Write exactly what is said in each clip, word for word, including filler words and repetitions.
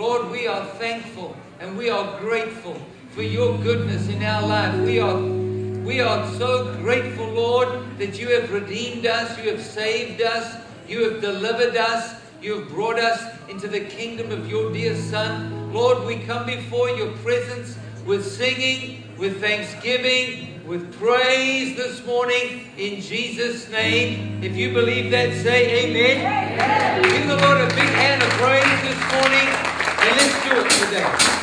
Lord, we are thankful and we are grateful for your goodness in our life. We are, we are so grateful, Lord, that you have redeemed us, you have saved us, you have delivered us, you have brought us into the kingdom of your dear Son. Lord, we come before your presence with singing, with thanksgiving, with praise this morning in Jesus' name. If you believe that, say amen. Amen. Give the Lord a big hand of praise this morning, and let's do it today.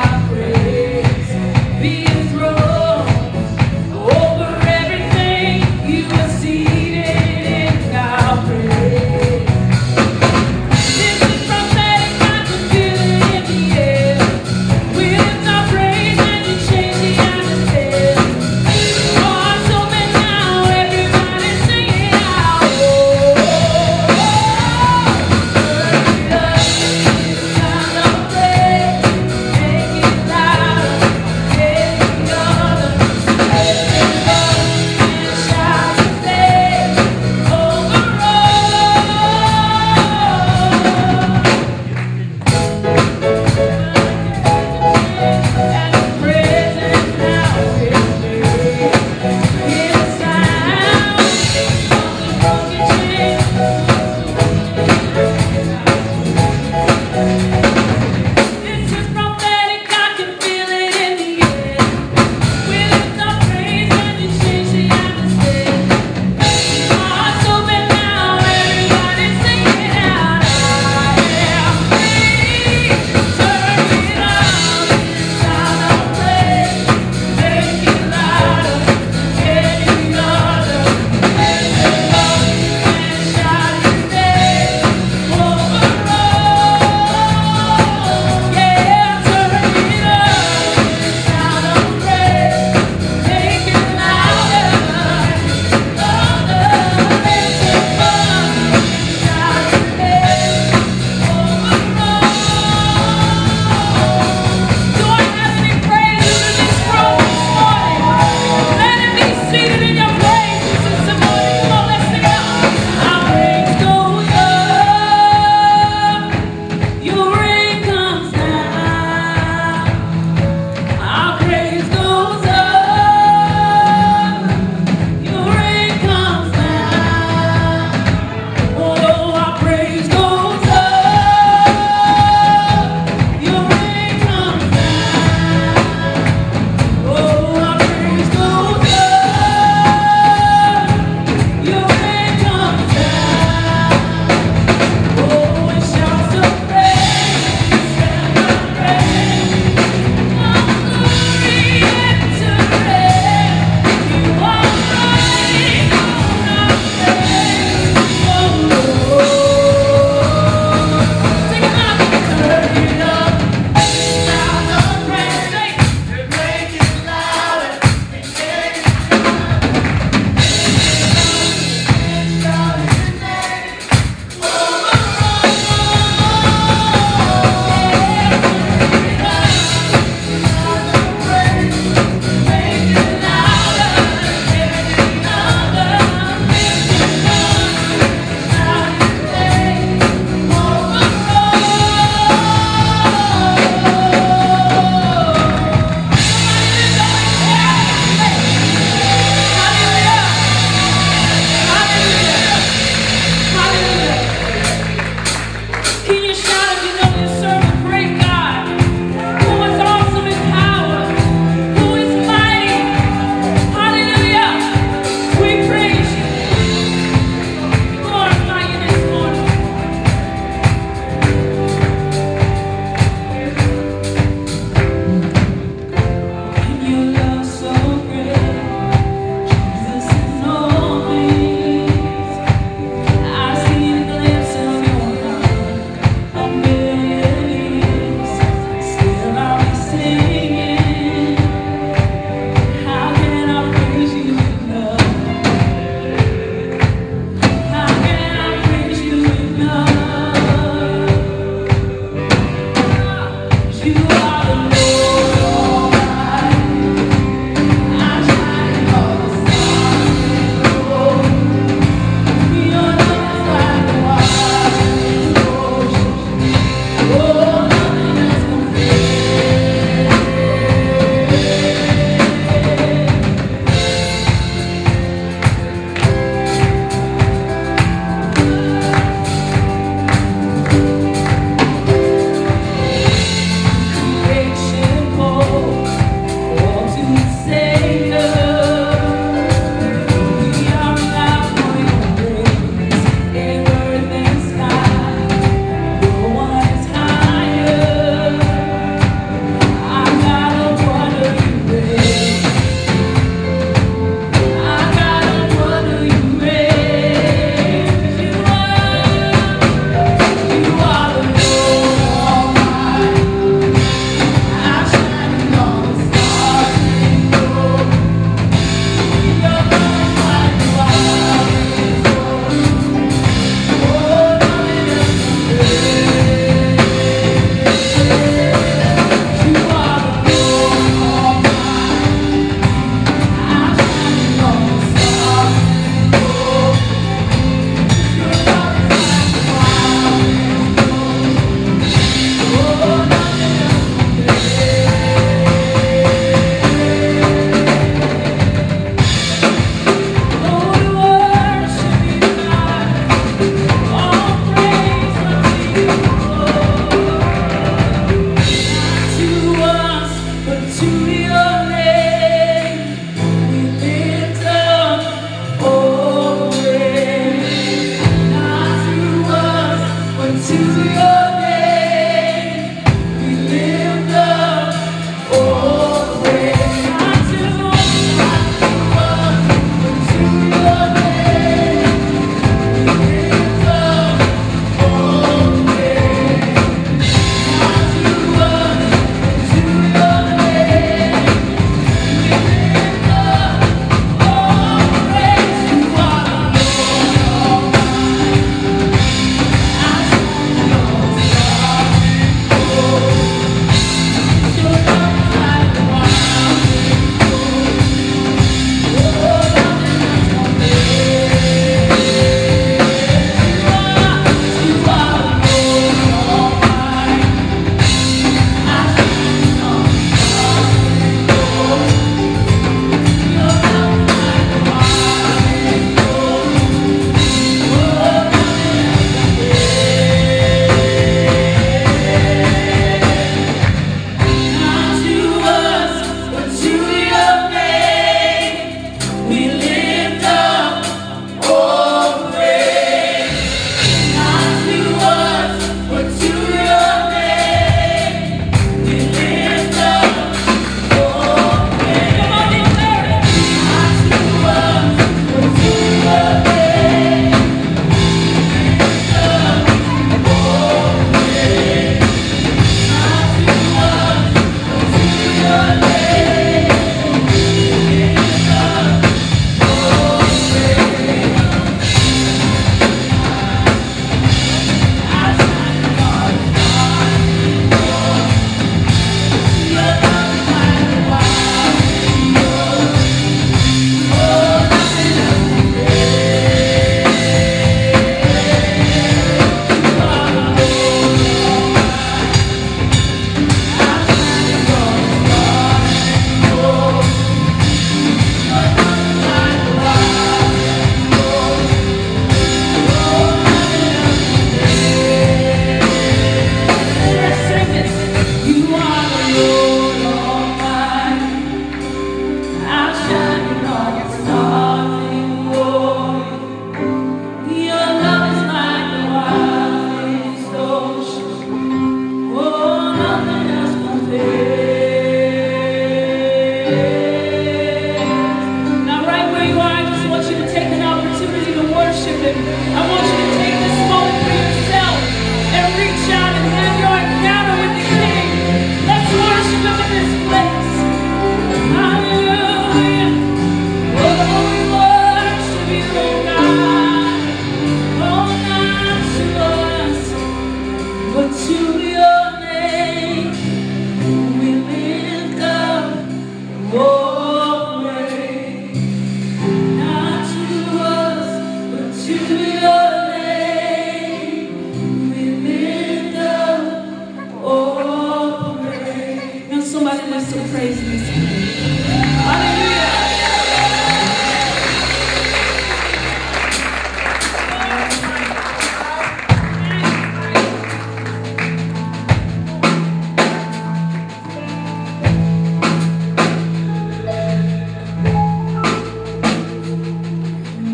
Over everything.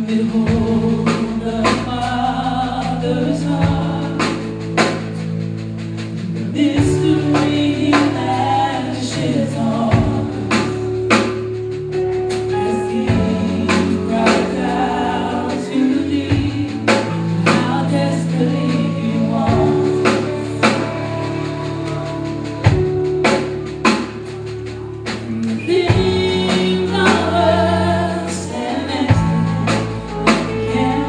Behold the Father's heart, the mystery He lavishes on, as He cries out to Thee, how desperately He wants. Things of earth stand next to Him, can't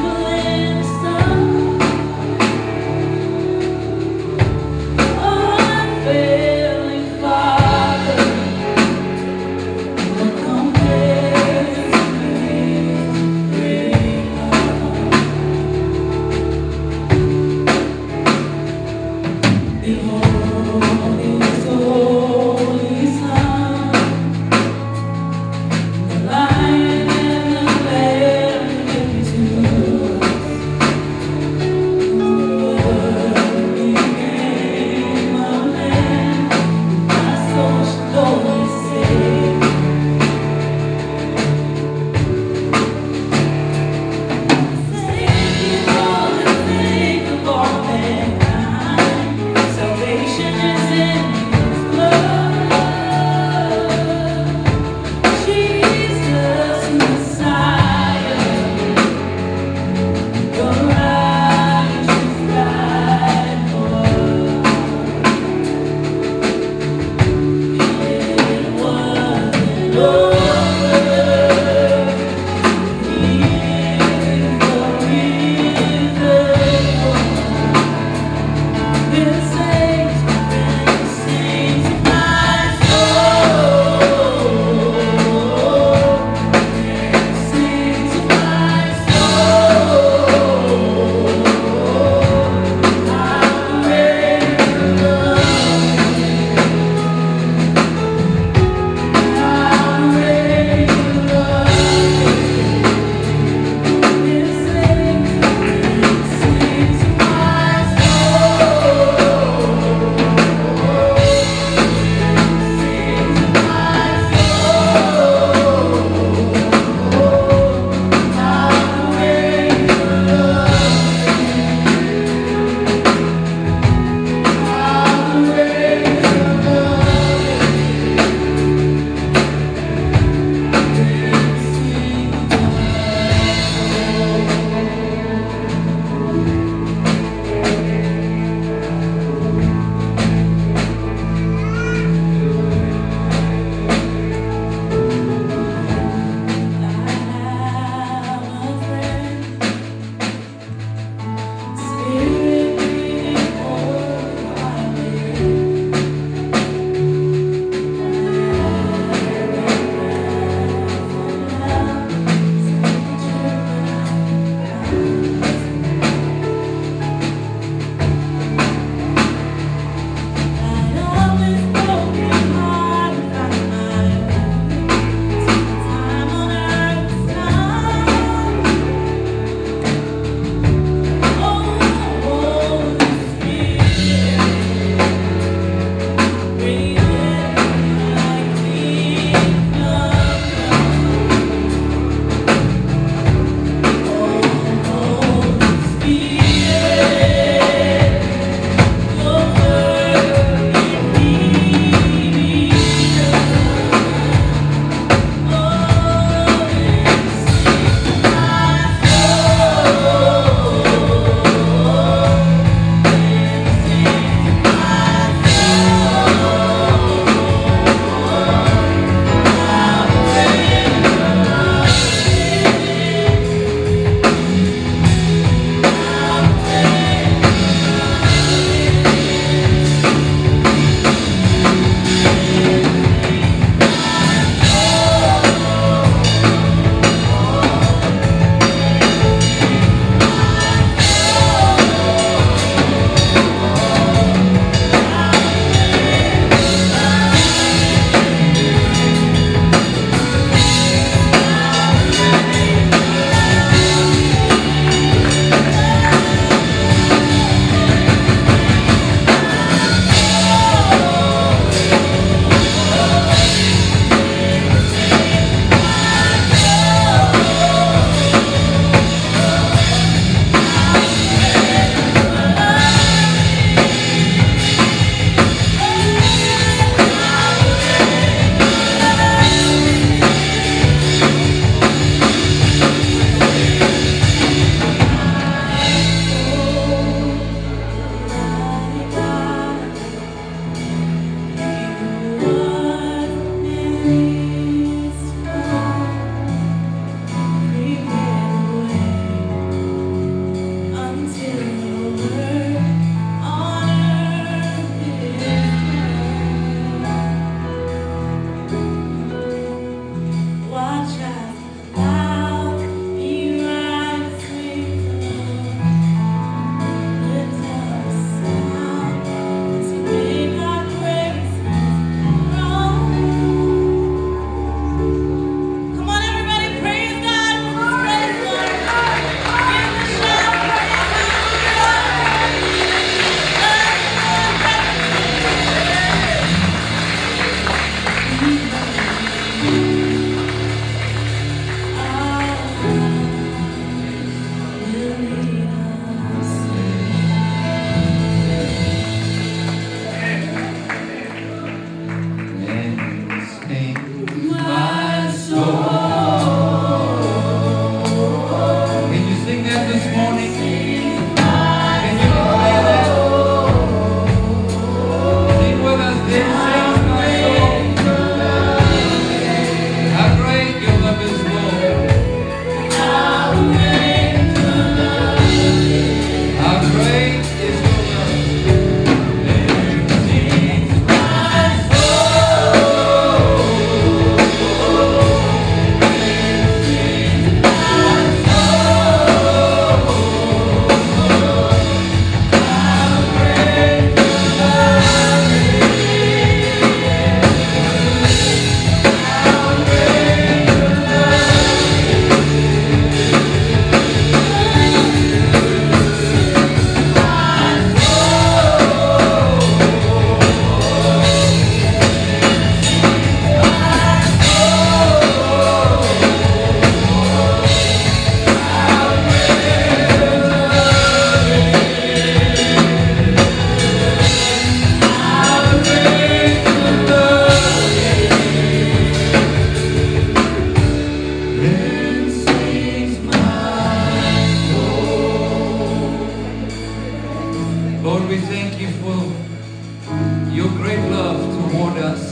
we thank you for your great love toward us.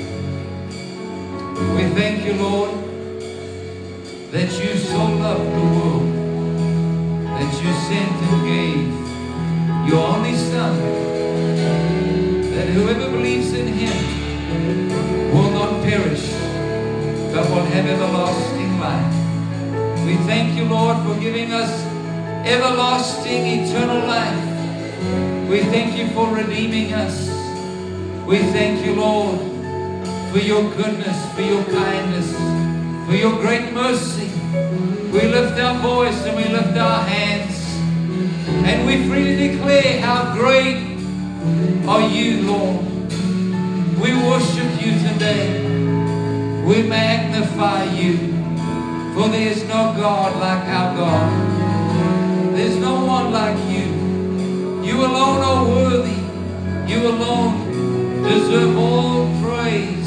We thank you, Lord, that you so loved the world, that you sent and gave your only Son, that whoever believes in him will not perish, but will have everlasting life. We thank you, Lord, for giving us everlasting, eternal life. We thank you for redeeming us. We thank you, Lord, for your goodness, for your kindness, for your great mercy. We lift our voice and we lift our hands, and we freely declare how great are you, Lord. We worship you today. We magnify you, for there is no God like our God. There's no one like you. You alone are worthy. You alone deserve all praise.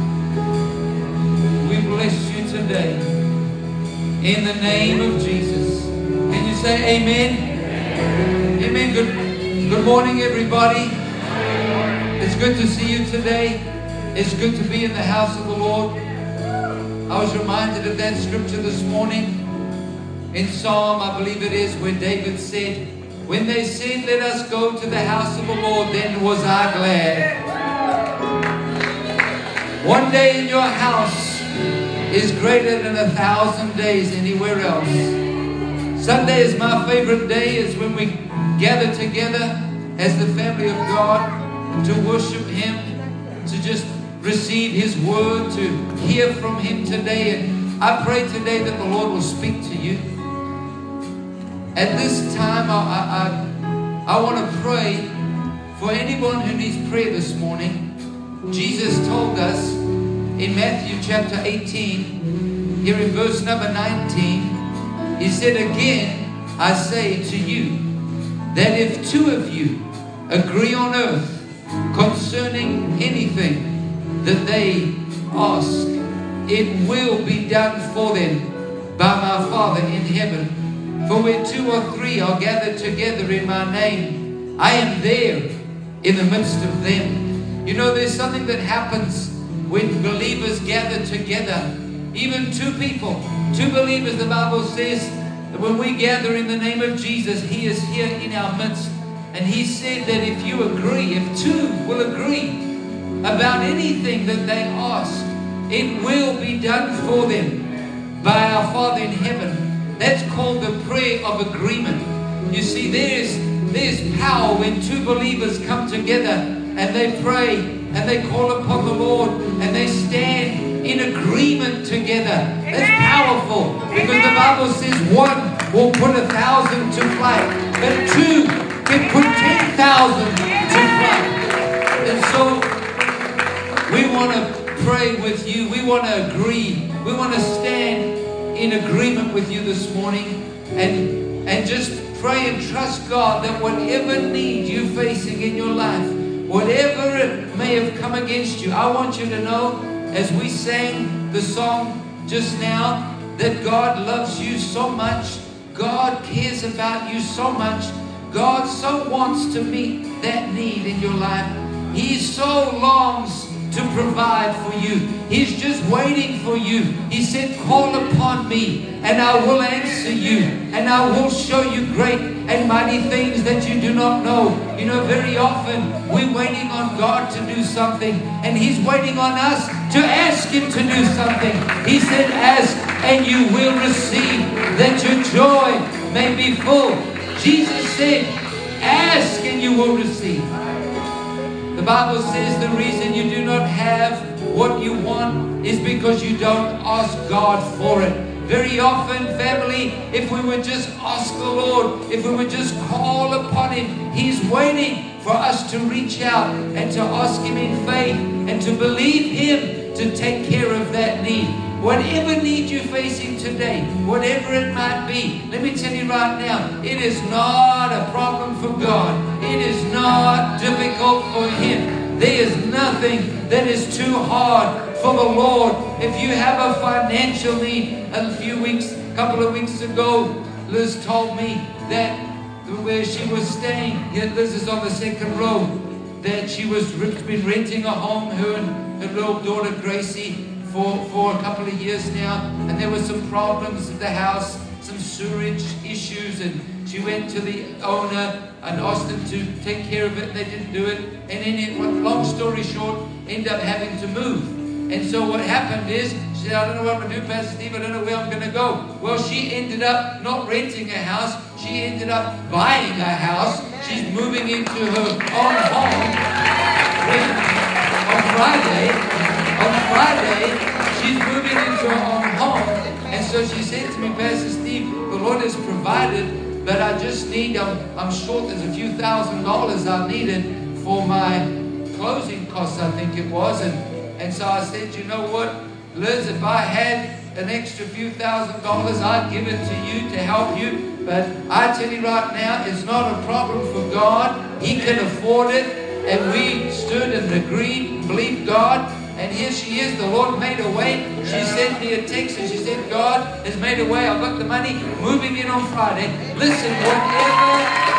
We bless you today in the name of Jesus. Can you say amen? Amen. Good, good morning, everybody. It's good to see you today. It's good to be in the house of the Lord. I was reminded of that scripture this morning in Psalm, I believe it is, where David said, when they said, let us go to the house of the Lord, then was I glad. One day in your house is greater than a thousand days anywhere else. Sunday is my favorite day. Is when we gather together as the family of God to worship him, to just receive his word, to hear from him today. And I pray today that the Lord will speak to you. At this time, I, I, I, I want to pray for anyone who needs prayer this morning. Jesus told us in Matthew chapter eighteen, here in verse number nineteen, he said, again, I say to you, that if two of you agree on earth concerning anything that they ask, it will be done for them by my Father in heaven. For where two or three are gathered together in my name, I am there in the midst of them. You know, there's something that happens when believers gather together. Even two people, two believers, the Bible says that when we gather in the name of Jesus, he is here in our midst. And he said that if you agree, if two will agree about anything that they ask, it will be done for them by our Father in heaven. That's called the prayer of agreement. You see, there's, there's power when two believers come together and they pray and they call upon the Lord and they stand in agreement together. That's powerful, because the Bible says one will put a thousand to flight, but two can put ten thousand to flight. And so we want to pray with you. We want to agree. We want to stand in agreement with you this morning, and and just pray and trust God that whatever need you're facing in your life, whatever it may have come against you, I want you to know, as we sang the song just now, that God loves you so much. God cares about you so much. God so wants to meet that need in your life. He so longs to provide for you. He's just waiting for you. He said, call upon me and I will answer you, and I will show you great and mighty things that you do not know. You know, very often we're waiting on God to do something, and he's waiting on us to ask him to do something. He said, ask and you will receive, that your joy may be full. Jesus said, ask and you will receive. The Bible says the reason you do not have what you want is because you don't ask God for it. Very often, family, if we would just ask the Lord, if we would just call upon him, he's waiting for us to reach out and to ask him in faith and to believe him to take care of that need. Whatever need you're facing today, whatever it might be, let me tell you right now, it is not a problem for God. It is not difficult for him. There is nothing that is too hard for the Lord. If you have a financial need, a few weeks, a couple of weeks ago, Liz told me that where she was staying. Here, this is on the second row. That she was been renting a home, her and her little daughter Gracie, for, for a couple of years now. And there were some problems at the house, some sewerage issues, and she went to the owner and asked them to take care of it. They didn't do it. And then, it, long story short, ended up having to move. And so what happened is, she said, I don't know what I'm going to do, Pastor Steve, I don't know where I'm going to go. Well, she ended up not renting a house, she ended up buying a house. She's moving into her own home. On Friday, on Friday, she's moving into her own home. And so she said to me, Pastor Steve, the Lord has provided, but I just need, I'm, I'm short, there's a few thousand dollars I needed for my closing costs, I think it was. And And so I said, you know what, Liz, if I had an extra few thousand dollars, I'd give it to you to help you. But I tell you right now, it's not a problem for God. He can afford it. And we stood and agreed, believed God. And here she is. The Lord made a way. She sent me a text and she said, God has made a way. I've got the money. Moving in on Friday. Listen, whatever...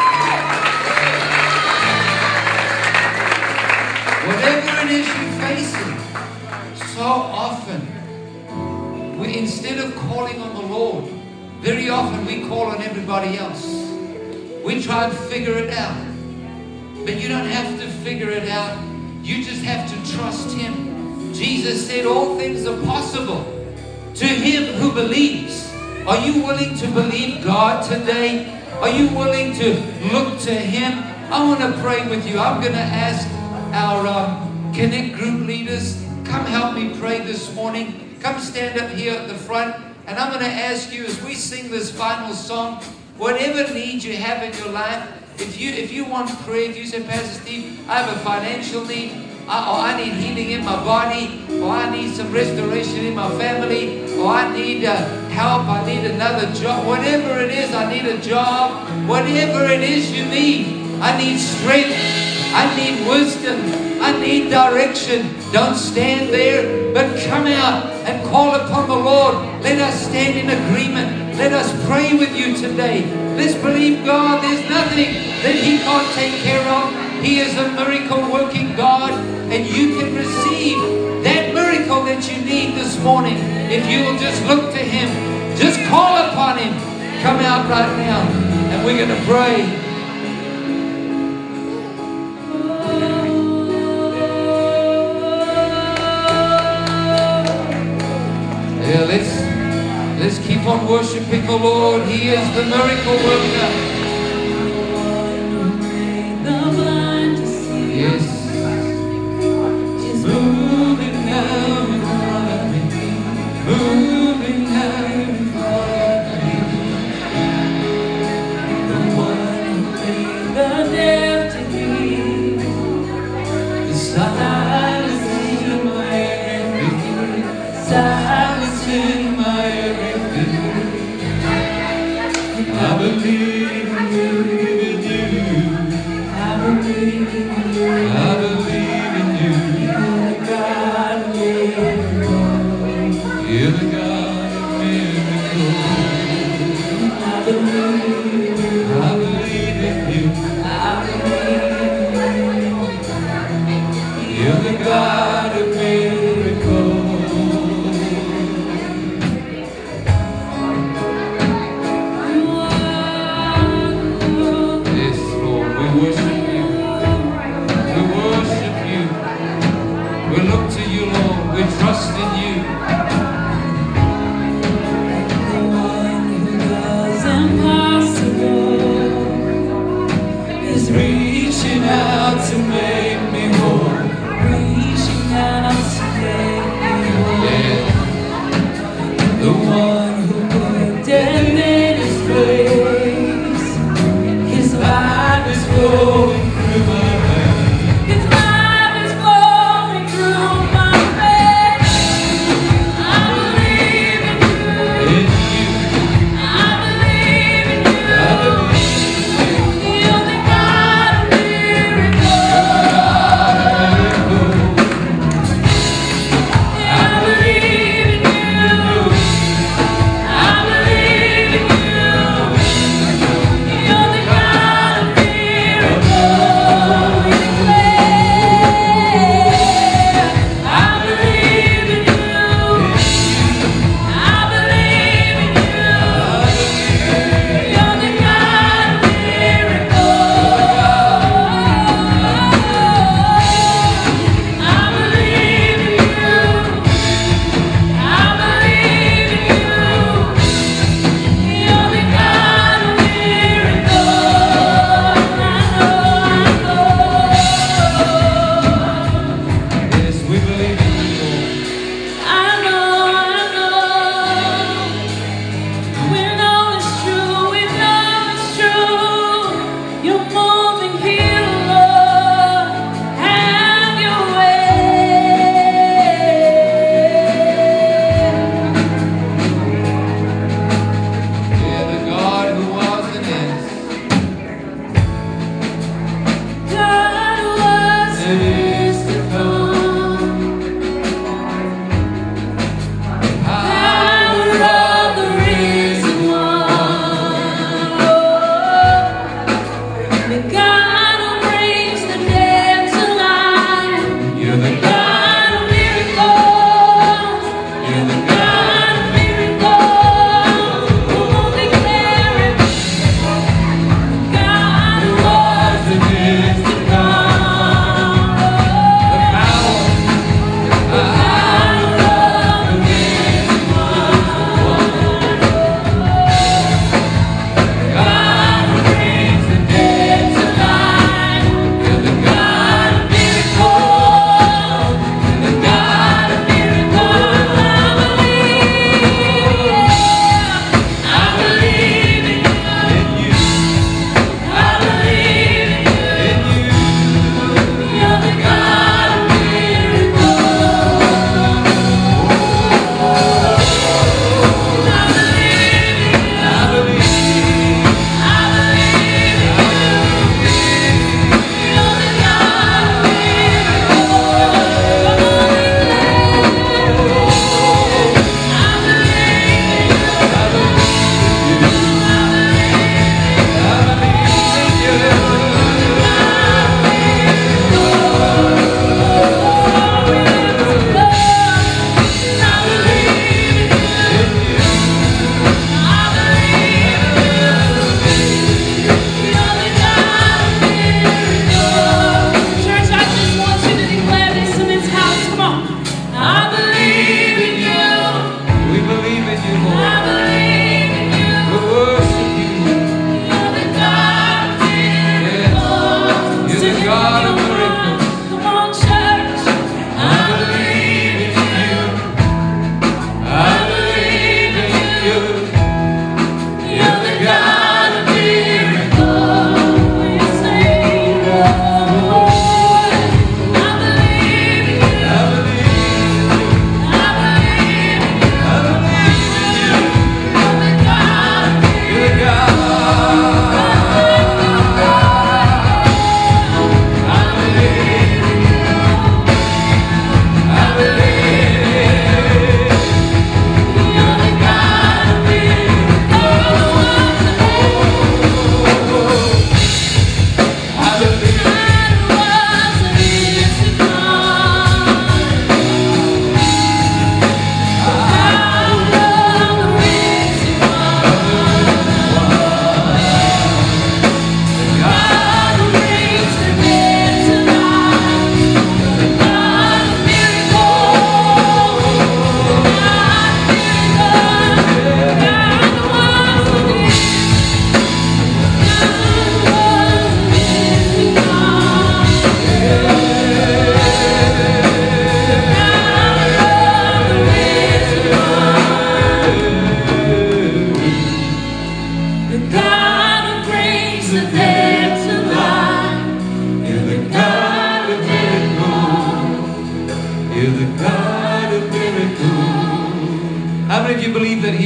Whatever it is you're facing, so often, we, instead of calling on the Lord, very often we call on everybody else. We try and figure it out. But you don't have to figure it out. You just have to trust Him. Jesus said all things are possible to him who believes. Are you willing to believe God today? Are you willing to look to Him? I want to pray with you. I'm going to ask our um, Connect group leaders, come help me pray this morning. Come stand up here at the front. And I'm going to ask you as we sing this final song, whatever need you have in your life, if you if you want prayer, if you say, Pastor Steve, I have a financial need, I, or I need healing in my body, or I need some restoration in my family, or I need uh, help, I need another job, whatever it is, I need a job, whatever it is you need, I need strength, I need wisdom, I need direction. Don't stand there, but come out and call upon the Lord. Let us stand in agreement. Let us pray with you today. Let's believe God. There's nothing that He can't take care of. He is a miracle working God, and you can receive that miracle that you need this morning if you will just look to Him. Just call upon Him. Come out right now, and we're going to pray. Yeah, let's, let's keep on worshiping the Lord. He is the miracle worker. Yes. Moving now in front of me. Moving now in front of me. The one who made the deaf to hear. The silencing my everything. Silencing my everything. I believe in you, in you. I believe in you. I believe in you. You're the God of miracles. You're the God of miracles. I believe in you. I believe in you. I believe in you. You're the God of miracles. We trust in you. The one who does impossible.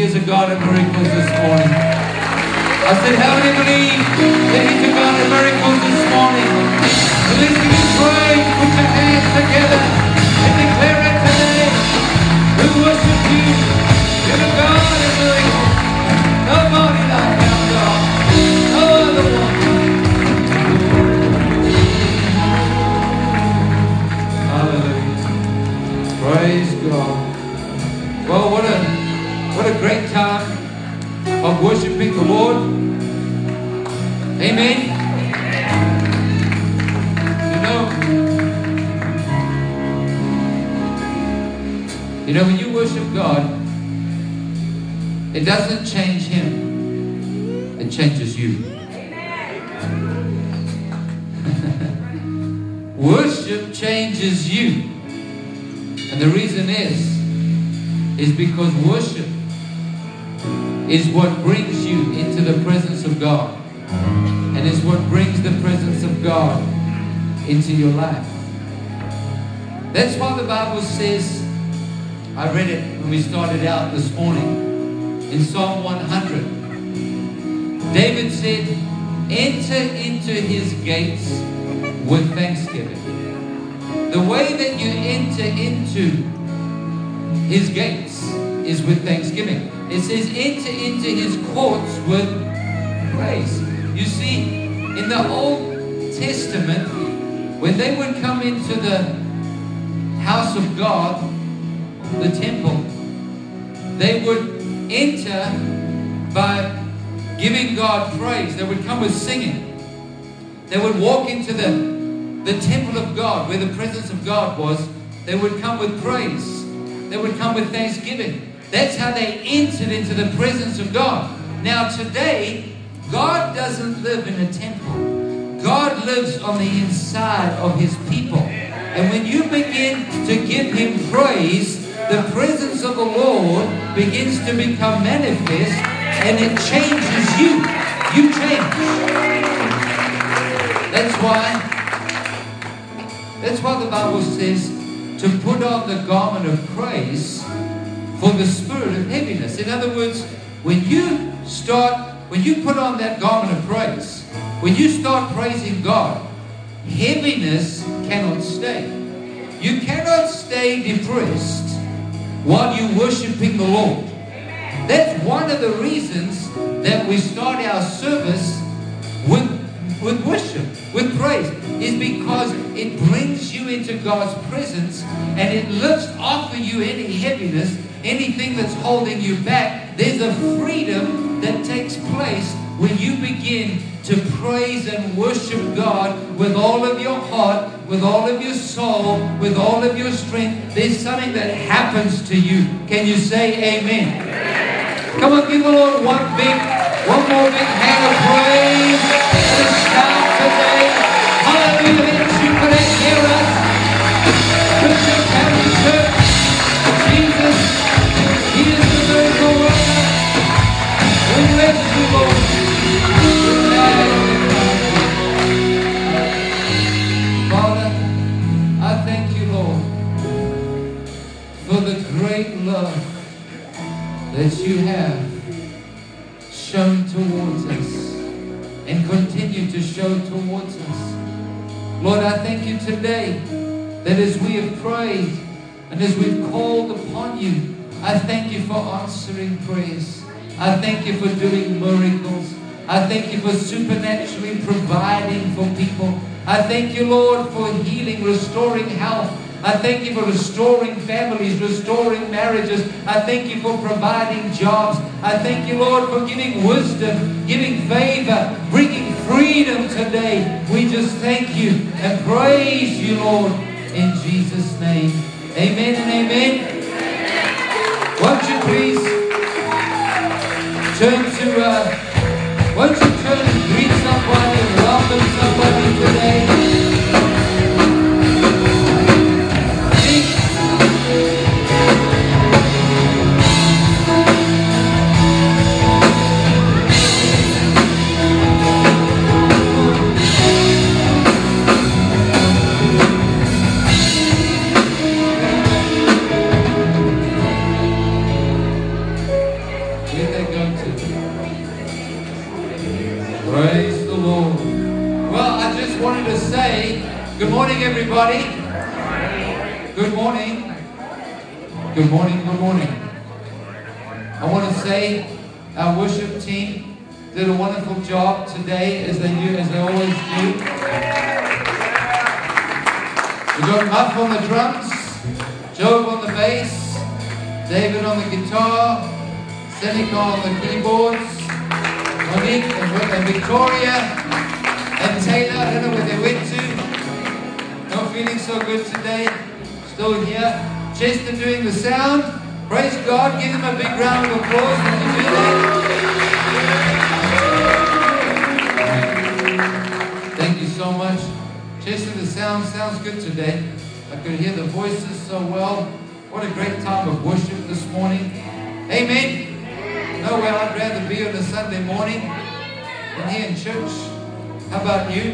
is a God of miracles this morning? I said, how many believe that He's a God of miracles this morning? So let's give Him praise. Put your hands together and declare it today. We worship You. You're the God of miracles. Nobody like our God. No other one. Hallelujah. Praise God. Well, what a what a great time of worshiping the Lord. Amen. You know, you know when you worship God, it doesn't change Him, it changes you. Worship changes you. And the reason is, is because worship is what brings you into the presence of God. And is what brings the presence of God into your life. That's why the Bible says, I read it when we started out this morning, in Psalm one hundred. David said, enter into His gates with thanksgiving. The way that you enter into His gates is with thanksgiving. It says enter into His courts with praise. You see, in the Old Testament, when they would come into the house of God, the temple, they would enter by giving God praise. They would come with singing. They would walk into the the temple of God, where the presence of God was. They would come with praise. They would come with thanksgiving. That's how they entered into the presence of God. Now today, God doesn't live in a temple. God lives on the inside of His people. And when you begin to give Him praise, the presence of the Lord begins to become manifest, and it changes you. You change. That's why That's why the Bible says to put on the garment of praise for the spirit of heaviness. In other words, when you start, when you put on that garment of praise, when you start praising God, heaviness cannot stay. You cannot stay depressed while you're worshiping the Lord. That's one of the reasons that we start our service with, with worship, with praise, is because it brings you into God's presence and it lifts off of you any heaviness, anything that's holding you back. There's a freedom that takes place when you begin to praise and worship God with all of your heart, with all of your soul, with all of your strength. There's something that happens to you. Can you say amen? Come on, give the Lord one big, one more big hand of praise and a shout today. Hallelujah. That you couldn't hear us. Christian Family Church, Jesus, He is the miracle worker. We bless you, Lord. Father, I thank you, Lord, for the great love that you have shown towards us and continue to show towards us. Lord, I thank you today that as we have prayed and as we've called upon you, I thank you for answering prayers. I thank you for doing miracles. I thank you for supernaturally providing for people. I thank you, Lord, for healing, restoring health. I thank you for restoring families, restoring marriages. I thank you for providing jobs. I thank you, Lord, for giving wisdom, giving favor, bringing freedom today. We just thank you and praise you, Lord, in Jesus' name. Amen and amen. Won't you please turn to, uh, won't you turn and greet somebody and welcome somebody today? Praise the Lord. Well, I just wanted to say, good morning, everybody. Good morning. Good morning, good morning. I want to say our worship team did a wonderful job today, as they do, as they always do. We got Muff on the drums, Job on the bass, David on the guitar, Seneca on the keyboards, Monique and, and Victoria and Taylor. I don't know where they went to. Not feeling so good today. Still here. Chester doing the sound. Praise God. Give them a big round of applause when you do that. Thank you so much. Chester, the sound sounds good today. I could hear the voices so well. What a great time of worship this morning. Amen. Nowhere I'd rather be on a Sunday morning than here in church. How about you?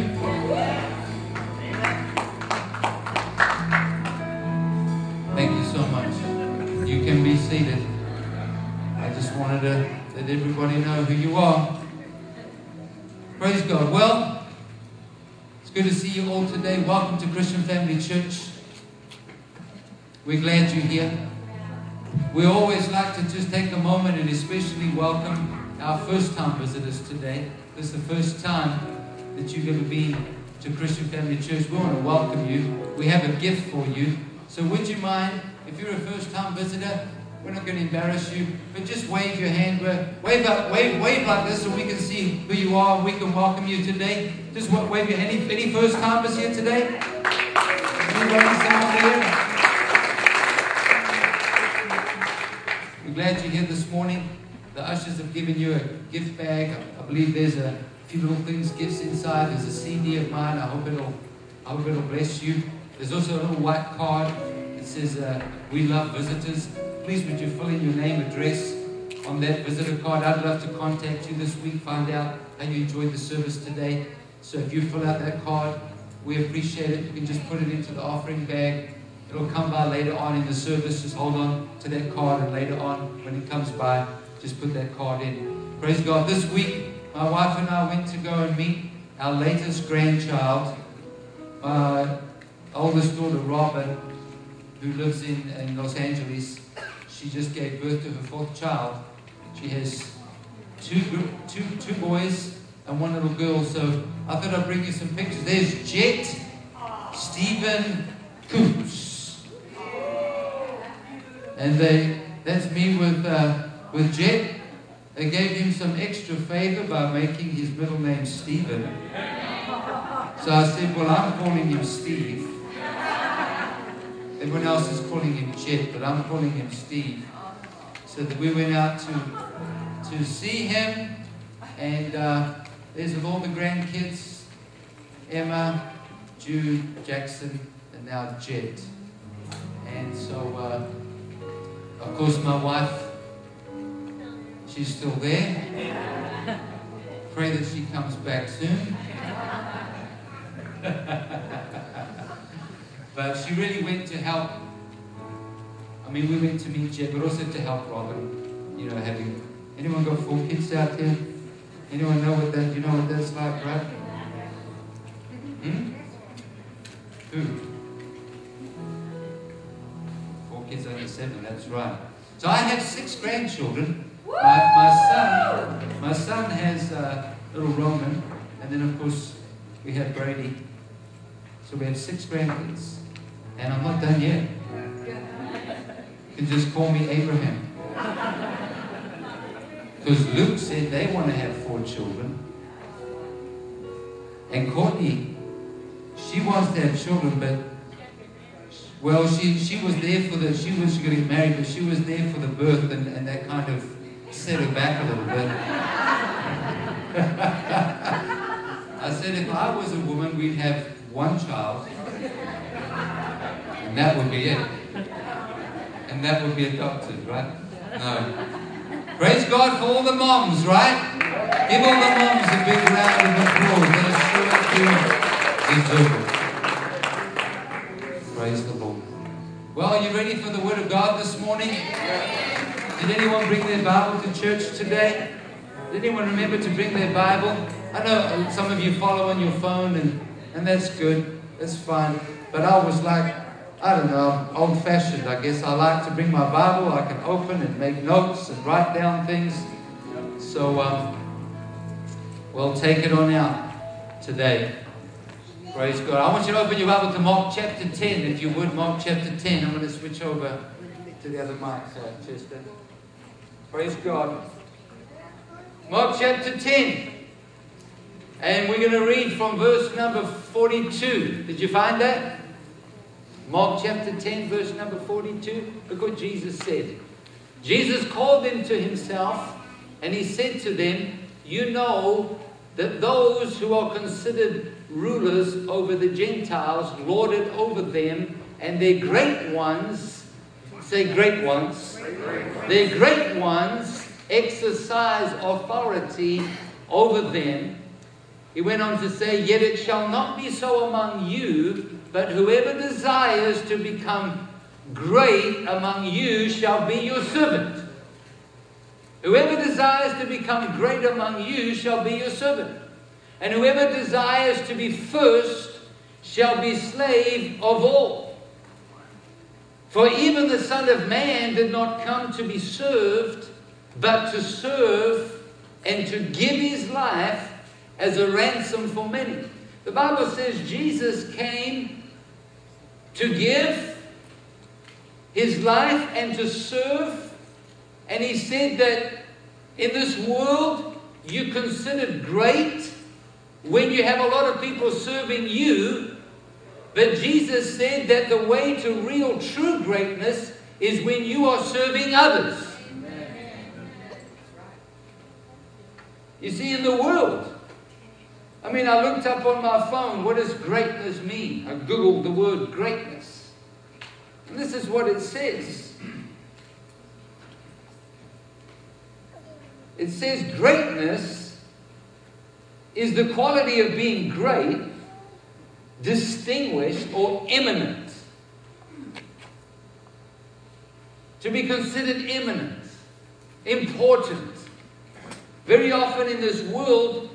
Thank you so much. You can be seated. I just wanted to let everybody know who you are. Praise God. Well, it's good to see you all today. Welcome to Christian Family Church. We're glad you're here. We always like to just take a moment and especially welcome our first-time visitors today. This is the first time that you've ever been to Christian Family Church. We want to welcome you. We have a gift for you. So would you mind, if you're a first-time visitor, we're not going to embarrass you, but just wave your hand. Wave up, wave, wave like this so we can see who you are and we can welcome you today. Just wave your hand. Any, any first-timers here today? Anybody, someone there? We're glad you're here this morning. The ushers have given you a gift bag. I believe there's a few little things, gifts inside. There's a C D of mine. I hope it'll, I hope it'll bless you. There's also a little white card that says, uh, "We love visitors." Please would you fill in your name, address on that visitor card. I'd love to contact you this week, find out how you enjoyed the service today. So if you fill out that card, we appreciate it. You can just put it into the offering bag. It'll come by later on in the service. Just hold on to that card, and later on when it comes by, just put that card in. Praise God. This week, my wife and I went to go and meet our latest grandchild. My oldest daughter, Robin, who lives in, in Los Angeles. She just gave birth to her fourth child. She has two, two, two boys and one little girl. So I thought I'd bring you some pictures. There's Jet, Stephen, Coops. And they, that's me with, uh, with Jet. They gave him some extra favor by making his middle name Stephen. So I said, well, I'm calling him Steve. Everyone else is calling him Jet, but I'm calling him Steve. So that we went out to, to see him. And uh, there's of all the grandkids, Emma, Jude, Jackson, and now Jet. And so, uh, of course, my wife, she's still there. Pray that she comes back soon. But she really went to help. I mean, we went to meet Jet, but also to help Robin. You know, having... Anyone got four kids out there? Anyone know what that, you know what that's like, right? Hmm? Who? Four kids under seven, that's right. So I have six grandchildren. My, my son, my son has uh, little Roman, and then of course we have Brady. So we have six grandkids, and I'm not done yet. You can just call me Abraham. Because Luke said they want to have four children. And Courtney, she wants to have children, but, well, she, she was there for the, she was going to get married, but she was there for the birth, and, and that kind of set her back a little bit. I said, if I was a woman, we'd have one child, and that would be it. And that would be adopted, right? No. Praise God for all the moms, right? Give all the moms a big round of applause. They sure do deserve it. Praise the Lord. Well, are you ready for the Word of God this morning? Did anyone bring their Bible to church today? Did anyone remember to bring their Bible? I I know some of you follow on your phone, and, and that's good. That's fine. But I was like, I don't know, old-fashioned. I guess I like to bring my Bible. I can open and make notes and write down things. So, um, we'll take it on out today. Praise God. I want you to open your Bible to Mark chapter ten, if you would. Mark chapter ten. I'm going to switch over to the other mic, uh, Chester. Praise God. Mark chapter ten. And we're going to read from verse number forty-two. Did you find that? Mark chapter ten, verse number forty-two. Look what Jesus said. Jesus called them to himself, and he said to them, you know that those who are considered rulers over the Gentiles lord it over them, and their great ones, say great ones, their great ones exercise authority over them. He went on to say, yet it shall not be so among you, but whoever desires to become great among you shall be your servant. Whoever desires to become great among you shall be your servant. And whoever desires to be first shall be slave of all. For even the Son of Man did not come to be served, but to serve and to give his life as a ransom for many. The Bible says Jesus came to give his life and to serve. And he said that in this world you considered great when you have a lot of people serving you. But Jesus said that the way to real true greatness is when you are serving others. You see, in the world, I mean, I looked up on my phone, what does greatness mean? I googled the word greatness. And this is what it says. It says greatness is the quality of being great, distinguished, or eminent. To be considered eminent, important. Very often in this world,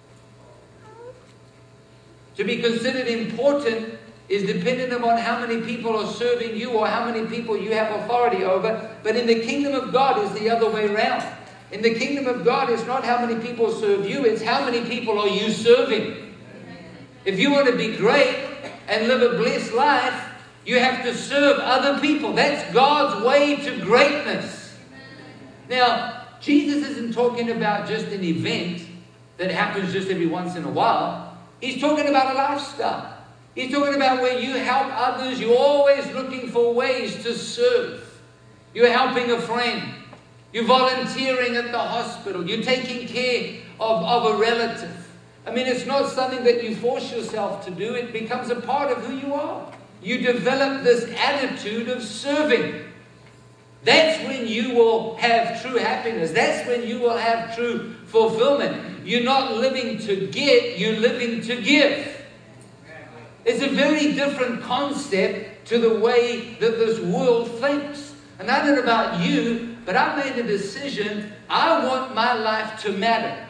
to be considered important is dependent upon how many people are serving you or how many people you have authority over. But in the kingdom of God, it's the other way around. In the kingdom of God, it's not how many people serve you, it's how many people are you serving. If you want to be great and live a blessed life, you have to serve other people. That's God's way to greatness. Now, Jesus isn't talking about just an event that happens just every once in a while. He's talking about a lifestyle. He's talking about where you help others. You're always looking for ways to serve. You're helping a friend. You're volunteering at the hospital. You're taking care of, of a relative. I mean, it's not something that you force yourself to do. It becomes a part of who you are. You develop this attitude of serving. That's when you will have true happiness. That's when you will have true fulfillment. You're not living to get, you're living to give. It's a very different concept to the way that this world thinks. And I don't know about you, but I've made a decision. I want my life to matter.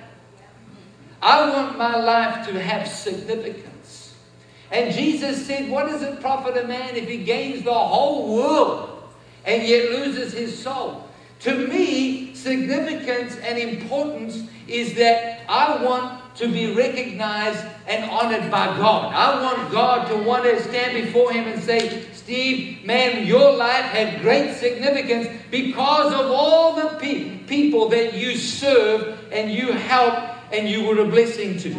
I want my life to have significance. And Jesus said, what does it profit a man if he gains the whole world and yet loses his soul? To me, significance and importance is that I want to be recognized and honored by God. I want God to want to stand before him and say, Steve, man, your life had great significance because of all the pe- people that you served and you helped and you were a blessing to.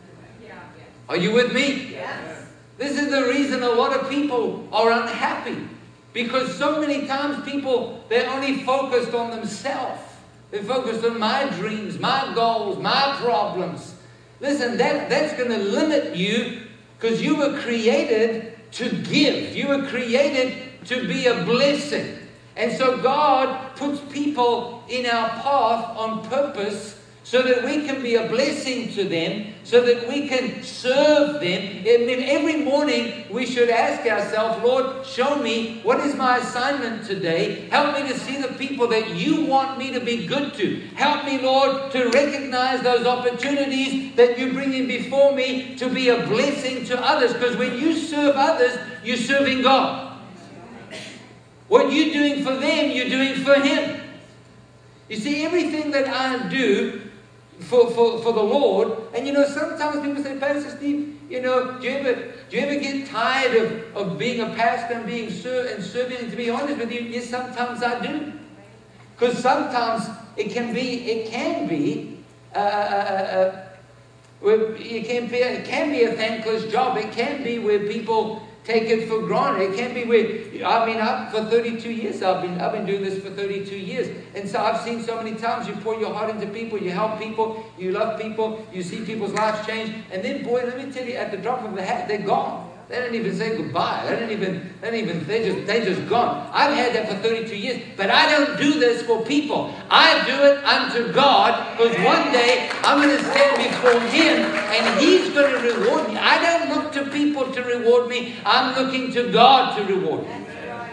Are you with me? Yes. This is the reason a lot of people are unhappy. Because so many times people, they're only focused on themselves. They're focused on my dreams, my goals, my problems. Listen, that, that's going to limit you because you were created to give. You were created to be a blessing. And so God puts people in our path on purpose so that we can be a blessing to them, so that we can serve them. I mean, every morning we should ask ourselves, Lord, show me what is my assignment today. Help me to see the people that you want me to be good to. Help me, Lord, to recognize those opportunities that you bring in before me to be a blessing to others. Because when you serve others, you're serving God. What you're doing for them, you're doing for Him. You see, everything that I do For, for, for the Lord. And you know, sometimes people say, Pastor Steve, you know, do you ever do you ever get tired of, of being a pastor and being ser- and serving? And to be honest with you, yes, sometimes I do. Because sometimes it can be it can be uh, uh, uh, it can be it can be a thankless job. It can be where people take it for granted. It can't be where, I mean, I've, for thirty-two years, I've been I've been doing this for thirty-two years. And so I've seen so many times you pour your heart into people, you help people, you love people, you see people's lives change. And then, boy, let me tell you, at the drop of the hat, they're gone. They don't even say goodbye. They don't even, they don't even, they just, they just gone. I've had that for thirty-two years, but I don't do this for people. I do it unto God, because one day I'm going to stand before Him and He's going to reward me. I don't look to people to reward me. I'm looking to God to reward me.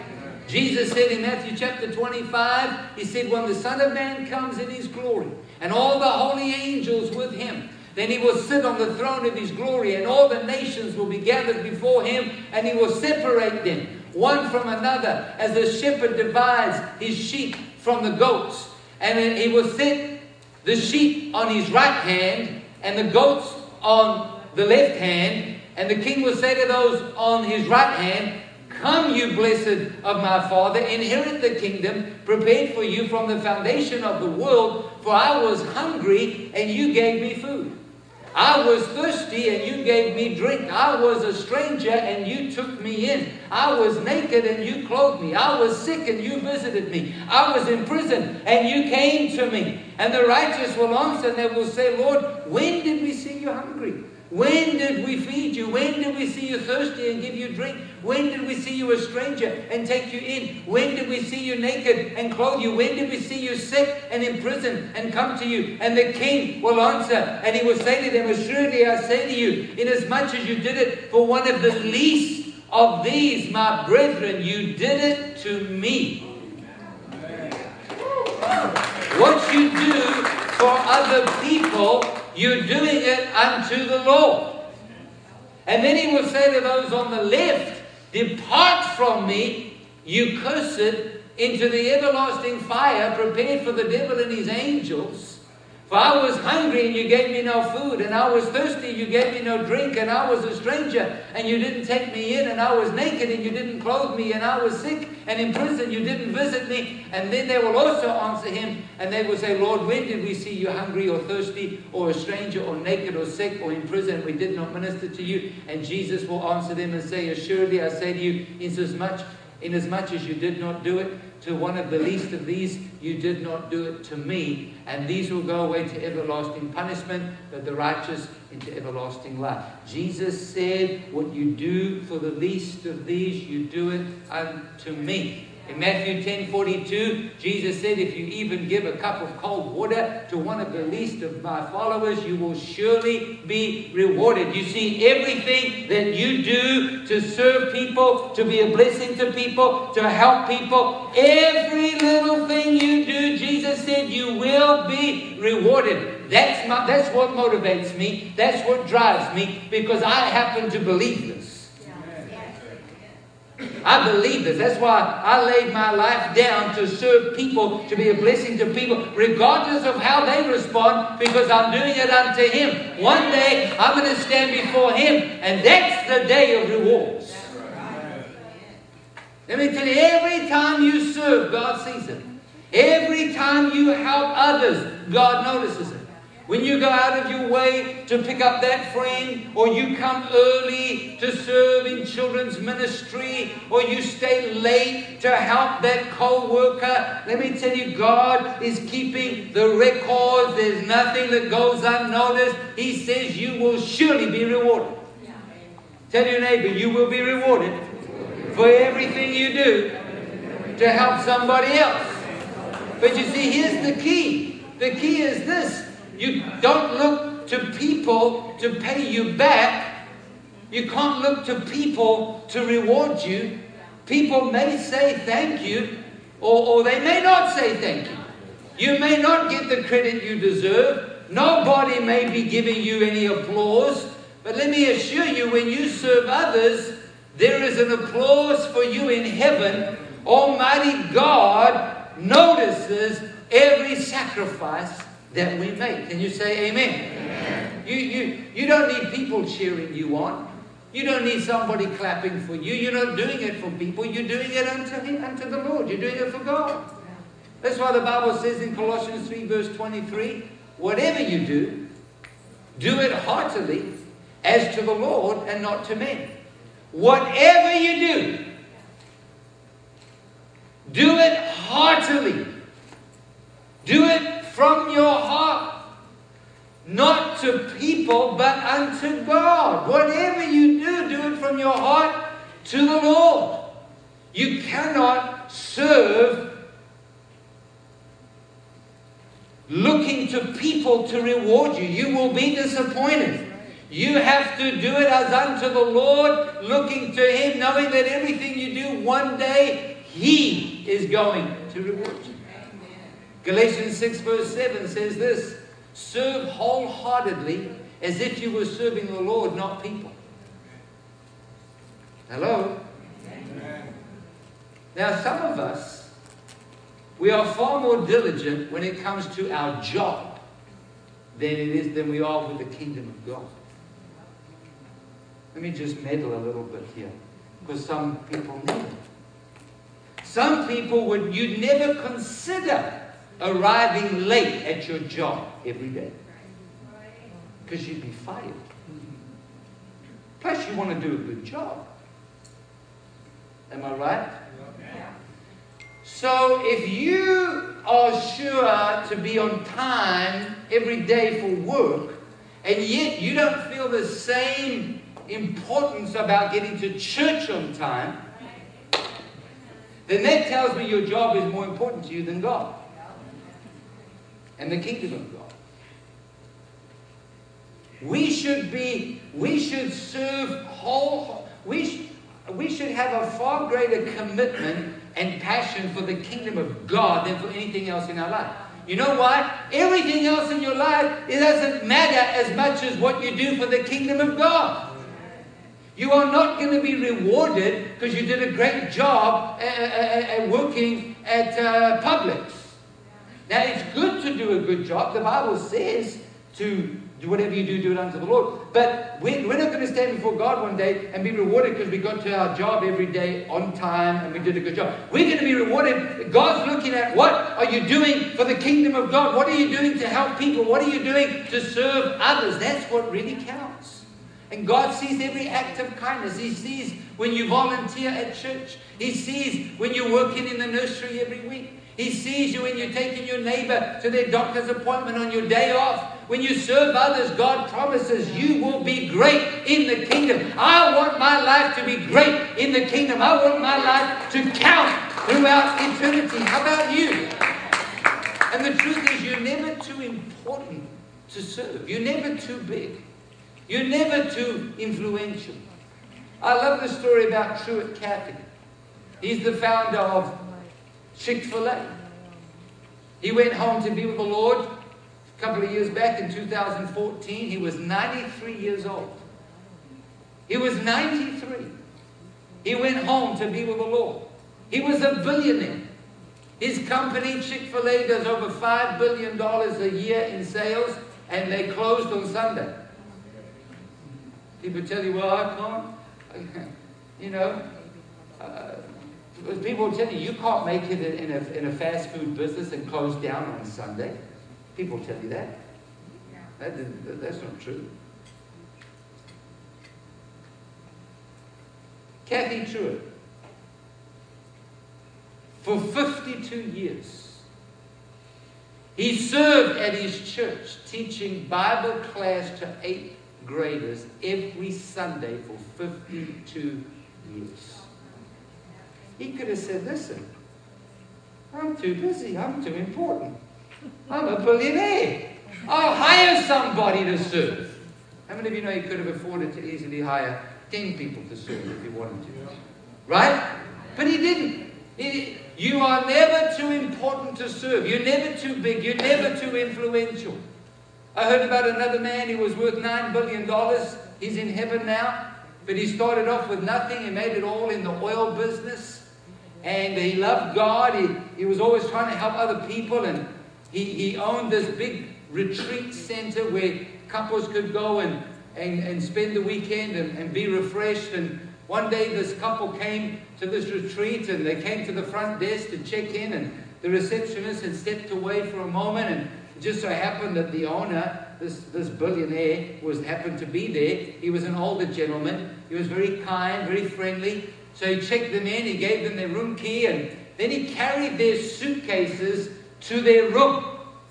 Jesus said in Matthew chapter twenty-five, He said, when the Son of Man comes in His glory and all the holy angels with Him, then He will sit on the throne of His glory, and all the nations will be gathered before Him, and He will separate them one from another, as the shepherd divides his sheep from the goats. And then He will set the sheep on His right hand and the goats on the left hand. And the King will say to those on His right hand, come, you blessed of my Father, inherit the kingdom prepared for you from the foundation of the world. For I was hungry, and you gave me food. I was thirsty, and you gave me drink. I was a stranger, and you took me in. I was naked, and you clothed me. I was sick, and you visited me. I was in prison, and you came to me. And the righteous will answer, and they will say, Lord, when did we see you hungry? When did we feed you? When did we see you thirsty and give you drink? When did we see you a stranger and take you in? When did we see you naked and clothe you? When did we see you sick and in prison and come to you? And the King will answer, and He will say to them, assuredly I say to you, inasmuch as you did it for one of the least of these, my brethren, you did it to me. What you do for other people, you're doing it unto the Lord. And then He will say to those on the left, depart from me, you cursed, into the everlasting fire prepared for the devil and his angels. For I was hungry, and you gave me no food, and I was thirsty, you gave me no drink, and I was a stranger, and you didn't take me in, and I was naked, and you didn't clothe me, and I was sick and in prison, you didn't visit me. And then they will also answer Him, and they will say, Lord, when did we see you hungry or thirsty or a stranger or naked or sick or in prison, and we did not minister to you? And Jesus will answer them and say, assuredly I say to you, inasmuch, inasmuch as you did not do it to one of the least of these, you did not do it to me. And these will go away to everlasting punishment, but the righteous into everlasting life. Jesus said, what you do for the least of these, you do it unto me. In Matthew ten forty-two, Jesus said, if you even give a cup of cold water to one of the least of my followers, you will surely be rewarded. You see, everything that you do to serve people, to be a blessing to people, to help people, every little thing you do, Jesus said, you will be rewarded. That's my, that's what motivates me. That's what drives me, because I happen to believe this. I believe this. That's why I laid my life down to serve people, to be a blessing to people, regardless of how they respond, because I'm doing it unto Him. One day I'm going to stand before Him, and that's the day of rewards. Let me tell you, every time you serve, God sees it. Every time you help others, God notices it. When you go out of your way to pick up that friend, or you come early to serve in children's ministry, or you stay late to help that co-worker, let me tell you, God is keeping the records. There's nothing that goes unnoticed. He says you will surely be rewarded. Yeah. Tell your neighbor, you will be rewarded for everything you do to help somebody else. But you see, here's the key. The key is this. You don't look to people to pay you back. You can't look to people to reward you. People may say thank you, or, or they may not say thank you. You may not get the credit you deserve. Nobody may be giving you any applause. But let me assure you, when you serve others, there is an applause for you in heaven. Almighty God notices every sacrifice that we make. Can you say amen? Amen. You, you, you don't need people cheering you on. You don't need somebody clapping for you. You're not doing it for people. You're doing it unto Him, unto the Lord. You're doing it for God. That's why the Bible says in Colossians three verse twenty-three, whatever you do, do it heartily as to the Lord and not to men. Whatever you do, do it heartily. Do it from your heart. Not to people, but unto God. Whatever you do, do it from your heart to the Lord. You cannot serve looking to people to reward you. You will be disappointed. You have to do it as unto the Lord, looking to Him, knowing that everything you do one day, He is going to reward you. Galatians six verse seven says this, serve wholeheartedly as if you were serving the Lord, not people. Hello? Amen. Now some of us, we are far more diligent when it comes to our job than it is than we are with the kingdom of God. Let me just meddle a little bit here, because some people need it. Some people would you'd never consider arriving late at your job every day, because you'd be fired. Plus, you want to do a good job. Am I right? So, if you are sure to be on time every day for work, and yet you don't feel the same importance about getting to church on time, then that tells me your job is more important to you than God and the kingdom of God. We should be, we should serve whole, we, sh, we should have a far greater commitment and passion for the kingdom of God than for anything else in our life. You know why? Everything else in your life, it doesn't matter as much as what you do for the kingdom of God. You are not going to be rewarded because you did a great job at, at, at working at uh, Publix. Now, it's good to do a good job. The Bible says to do whatever you do, do it unto the Lord. But we're, we're not going to stand before God one day and be rewarded because we got to our job every day on time and we did a good job. We're going to be rewarded. God's looking at what are you doing for the kingdom of God? What are you doing to help people? What are you doing to serve others? That's what really counts. And God sees every act of kindness. He sees when you volunteer at church. He sees when you're working in the nursery every week. He sees you when you're taking your neighbor to their doctor's appointment on your day off. When you serve others, God promises you will be great in the kingdom. I want my life to be great in the kingdom. I want my life to count throughout eternity. How about you? And the truth is, you're never too important to serve. You're never too big. You're never too influential. I love the story about Truett Cathy. He's the founder of Chick-fil-A. He went home to be with the Lord a couple of years back in two thousand fourteen. He was ninety-three years old. He was ninety-three. He went home to be with the Lord. He was a billionaire. His company, Chick-fil-A, does over five billion dollars a year in sales, and they closed on Sunday. People tell you, well, I can't. You know, uh, people tell you, you can't make it in a, in a fast food business and close down on Sunday. People tell you that. that that's not true. Cathy Truett, for fifty-two years, he served at his church teaching Bible class to eighth graders every Sunday for fifty-two years. He could have said, listen, I'm too busy, I'm too important. I'm a billionaire. I'll hire somebody to serve. How many of you know he could have afforded to easily hire ten people to serve if he wanted to? Right? But he didn't. He, you are never too important to serve. You're never too big. You're never too influential. I heard about another man who was worth nine billion dollars. He's in heaven now. But he started off with nothing. He made it all in the oil business. And he loved God. He, he was always trying to help other people. And he, he owned this big retreat center where couples could go and, and, and spend the weekend and, and be refreshed. And one day this couple came to this retreat and they came to the front desk to check in. And the receptionist had stepped away for a moment. And it just so happened that the owner, this, this billionaire, was happened to be there. He was an older gentleman. He was very kind, very friendly. So he checked them in. He gave them their room key. And then he carried their suitcases to their room.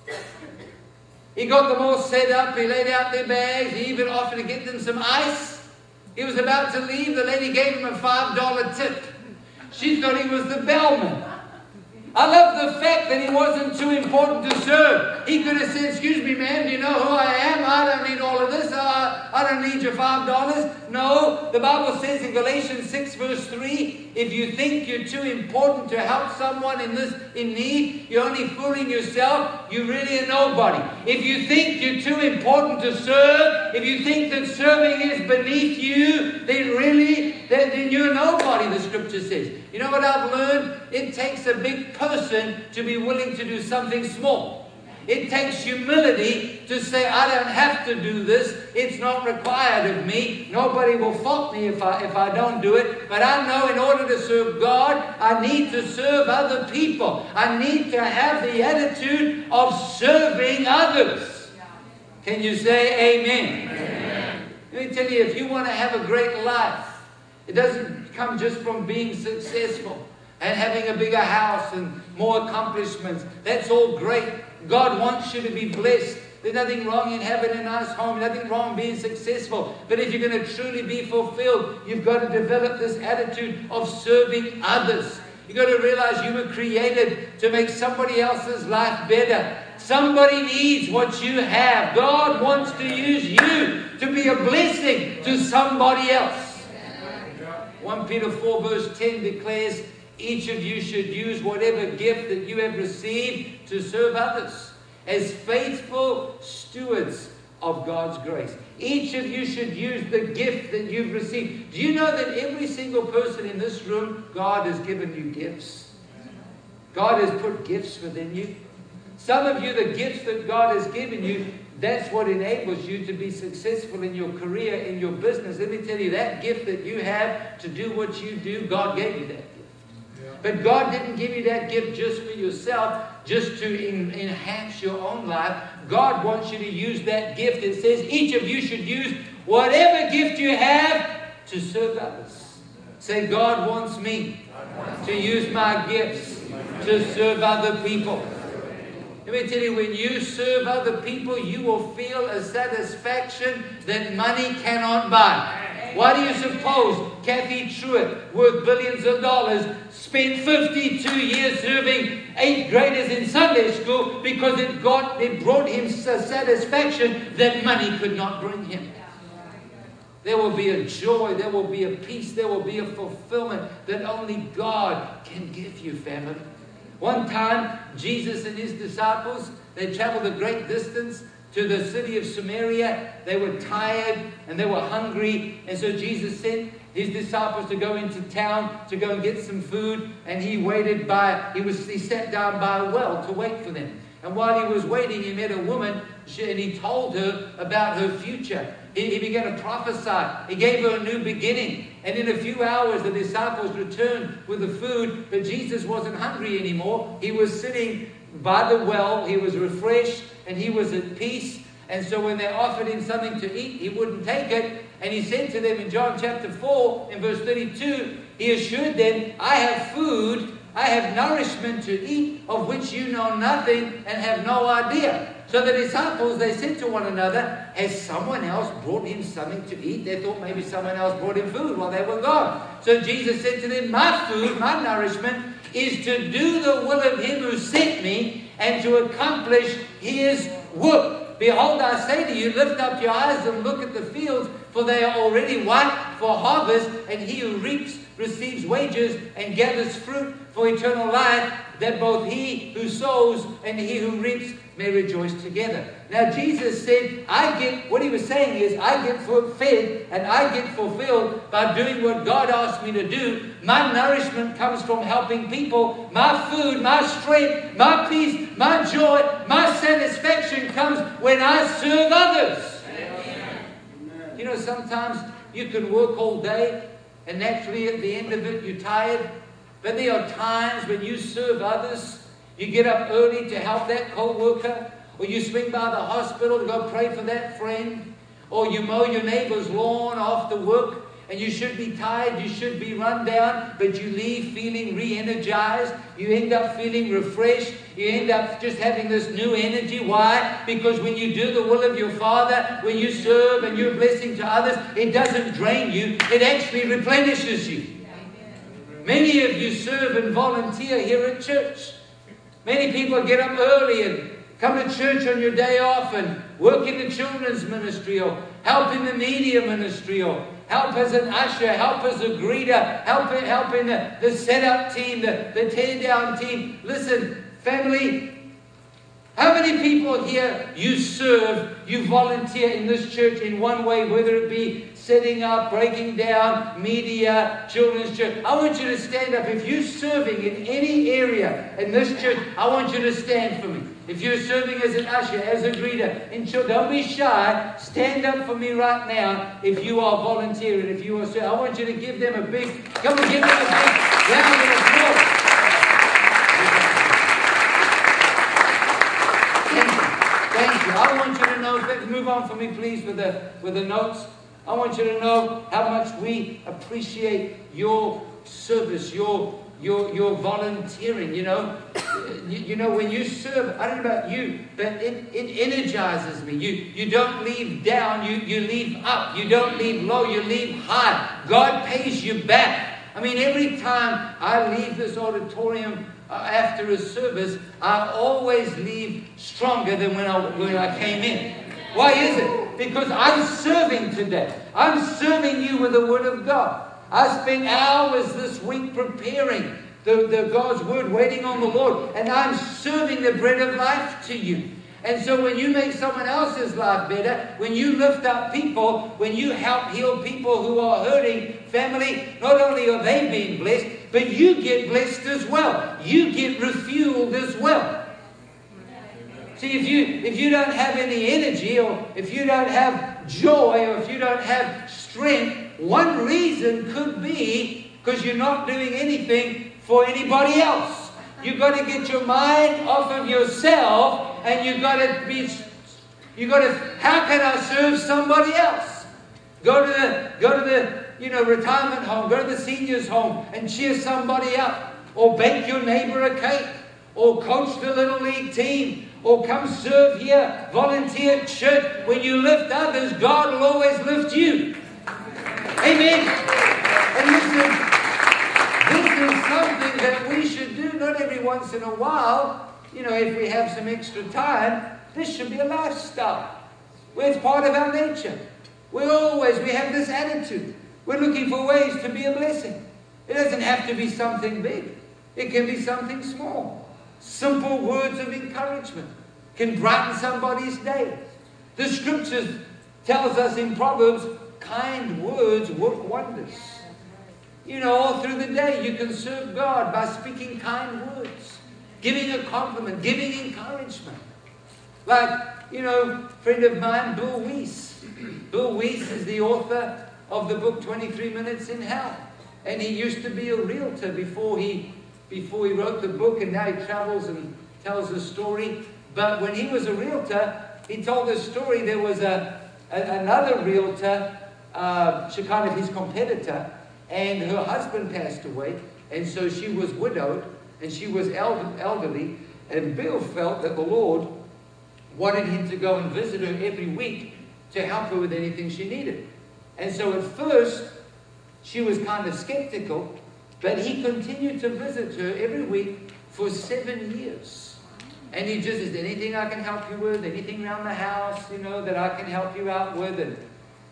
He got them all set up. He laid out their bags. He even offered to get them some ice. He was about to leave. The lady gave him a five dollar tip. She thought he was the bellman. I love the fact that he wasn't too important to serve. He could have said, excuse me, ma'am, do you know who I am? I don't need all of this. Uh, I don't need your five dollars. No, the Bible says in Galatians six verse three, if you think you're too important to help someone in this in need, you're only fooling yourself. You really are nobody. If you think you're too important to serve, if you think that serving is beneath you, then really, then, then you're nobody, the scripture says. You know what I've learned? It takes a big person to be willing to do something small. It takes humility to say, I don't have to do this. It's not required of me. Nobody will fault me if I, if I don't do it. But I know in order to serve God, I need to serve other people. I need to have the attitude of serving others. Can you say amen? Amen. Let me tell you, if you want to have a great life, it doesn't come just from being successful and having a bigger house and more accomplishments. That's all great. God wants you to be blessed. There's nothing wrong in having a nice home. Nothing wrong being successful. But if you're going to truly be fulfilled, you've got to develop this attitude of serving others. You've got to realize you were created to make somebody else's life better. Somebody needs what you have. God wants to use you to be a blessing to somebody else. First Peter four verse ten declares, each of you should use whatever gift that you have received to serve others as faithful stewards of God's grace. Each of you should use the gift that you've received. Do you know that every single person in this room, God has given you gifts? God has put gifts within you. Some of you, the gifts that God has given you, that's what enables you to be successful in your career, in your business. Let me tell you, that gift that you have to do what you do, God gave you that gift. Yeah. But God didn't give you that gift just for yourself, just to in, enhance your own life. God wants you to use that gift. It says each of you should use whatever gift you have to serve others. Say, God wants me to use my gifts to serve other people. Let me tell you, when you serve other people, you will feel a satisfaction that money cannot buy. Why do you suppose Kathy Truitt, worth billions of dollars, spent fifty-two years serving eighth graders in Sunday school? Because it got, it brought him a satisfaction that money could not bring him. There will be a joy, there will be a peace, there will be a fulfillment that only God can give you, family. One time, Jesus and his disciples, they traveled a great distance to the city of Samaria. They were tired and they were hungry. And so Jesus sent his disciples to go into town to go and get some food. And he waited by, he was he sat down by a well to wait for them. And while he was waiting, he met a woman and he told her about her future. He, he began to prophesy. He gave her a new beginning. And in a few hours, the disciples returned with the food. But Jesus wasn't hungry anymore. He was sitting by the well. He was refreshed and he was at peace. And so when they offered him something to eat, he wouldn't take it. And he said to them in John chapter four, in verse thirty-two, he assured them, I have food, I have nourishment to eat, of which you know nothing and have no idea. So the disciples, they said to one another, has someone else brought him something to eat? They thought maybe someone else brought him food while they were gone. So Jesus said to them, my food, my nourishment, is to do the will of him who sent me and to accomplish his work. Behold, I say to you, lift up your eyes and look at the fields, for they are already white for harvest, and he who reaps receives wages and gathers fruit for eternal life, that both he who sows and he who reaps may rejoice together. Now Jesus said, I get, what he was saying is, I get fed and I get fulfilled by doing what God asked me to do. My nourishment comes from helping people. My food, my strength, my peace, my joy, my satisfaction comes when I serve others. Amen. You know, sometimes you can work all day and naturally at the end of it you're tired. But there are times when you serve others. You get up early to help that co-worker, or you swing by the hospital to go pray for that friend, or you mow your neighbor's lawn after work, and you should be tired, you should be run down, but you leave feeling re-energized. You end up feeling refreshed. You end up just having this new energy. Why? Because when you do the will of your Father, when you serve and you're a blessing to others, it doesn't drain you. It actually replenishes you. Many of you serve and volunteer here at church. Many people get up early and come to church on your day off and work in the children's ministry, or help in the media ministry, or help as an usher, help as a greeter, help, help in the, the setup team, the, the tear-down team. Listen, family, how many people here you serve, you volunteer in this church in one way, whether it be setting up, breaking down, media, children's church? I want you to stand up. If you're serving in any area in this church, I want you to stand for me. If you're serving as an usher, as a greeter, in church, don't be shy. Stand up for me right now if you are volunteering, if you are serving. I want you to give them a big, come and give them a big round of applause. Thank you. I want you to know, let's move on for me, please, with the, with the notes. I want you to know how much we appreciate your service, your, your, your volunteering, you know. You, you know, when you serve, I don't know about you, but it, it energizes me. You, you don't leave down, you, you leave up. You don't leave low, you leave high. God pays you back. I mean, every time I leave this auditorium uh, after a service, I always leave stronger than when I, when I came in. Why is it? Because I'm serving today. I'm serving you with the Word of God. I spent hours this week preparing the, the God's Word, waiting on the Lord. And I'm serving the bread of life to you. And so when you make someone else's life better, when you lift up people, when you help heal people who are hurting, family, not only are they being blessed, but you get blessed as well. You get refueled as well. See, if you if you don't have any energy, or if you don't have joy, or if you don't have strength, one reason could be because you're not doing anything for anybody else. You've got to get your mind off of yourself, and you've got to be, you've got to, how can I serve somebody else? Go to the, go to the, you know, retirement home, go to the seniors home and cheer somebody up, or bake your neighbor a cake, or coach the little league team, or come serve here, volunteer at church. When you lift others, God will always lift you. Amen. And listen, this is something that we should do, not every once in a while. You know, if we have some extra time, this should be a lifestyle. Where it's part of our nature. We're always, we have this attitude. We're looking for ways to be a blessing. It doesn't have to be something big. It can be something small. Simple words of encouragement can brighten somebody's day. The scriptures tells us in Proverbs, kind words work wonders. You know, all through the day you can serve God by speaking kind words, giving a compliment, giving encouragement. Like, you know, a friend of mine, Bill Weiss. Bill Weiss is the author of the book twenty-three minutes in Hell. And he used to be a realtor before he before he wrote the book, and now he travels and tells the story. But when he was a realtor, he told the story. There was a, a another realtor, uh, she kind of his competitor, and her husband passed away, and so she was widowed, and she was elder, elderly, and Bill felt that the Lord wanted him to go and visit her every week to help her with anything she needed. And so at first, she was kind of skeptical, but he continued to visit her every week for seven years. And he just, is there anything I can help you with? Anything around the house, you know, that I can help you out with? And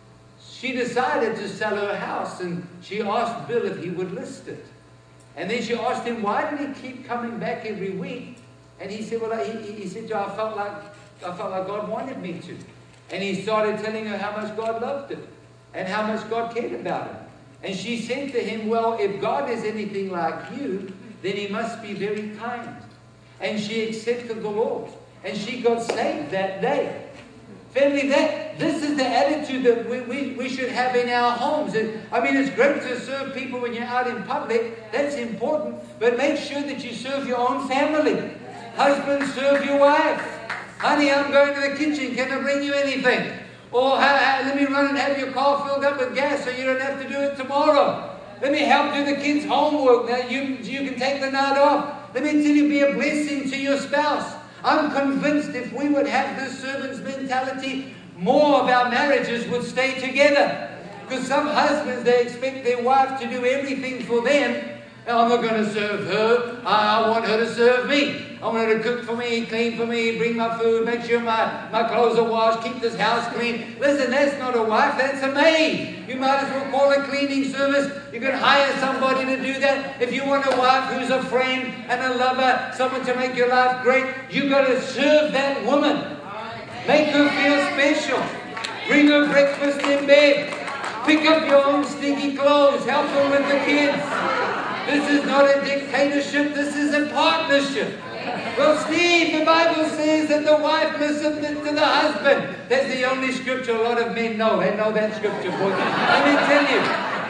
she decided to sell her house, and she asked Bill if he would list it. And then she asked him, why did he keep coming back every week? And he said, well, he, he said to her, I felt like, I felt like God wanted me to. And he started telling her how much God loved her and how much God cared about her. And she said to him, well, if God is anything like you, then he must be very kind. And she accepted the Lord. And she got saved that day. Family, that this is the attitude that we, we, we should have in our homes. And, I mean, it's great to serve people when you're out in public. That's important. But make sure that you serve your own family. Husband, serve your wife. Honey, I'm going to the kitchen. Can I bring you anything? Or ha, ha, let me run and have your car filled up with gas so you don't have to do it tomorrow. Let me help do the kids' homework. Now you, you can take the night off. Let me tell you, be a blessing to your spouse. I'm convinced if we would have this servant's mentality, more of our marriages would stay together. Because some husbands, they expect their wife to do everything for them. I'm not going to serve her. I want her to serve me. I want her to cook for me, clean for me, bring my food, make sure my, my clothes are washed, keep this house clean. Listen, that's not a wife, that's a maid. You might as well call a cleaning service. You can hire somebody to do that. If you want a wife who's a friend and a lover, someone to make your life great, you've got to serve that woman. Make her feel special. Bring her breakfast in bed. Pick up your own stinky clothes. Help her with the kids. This is not a dictatorship. This is a partnership. Well, Steve, the Bible says that the wife must submit to the husband. That's the only scripture a lot of men know. They know that scripture, boy. Let me tell you.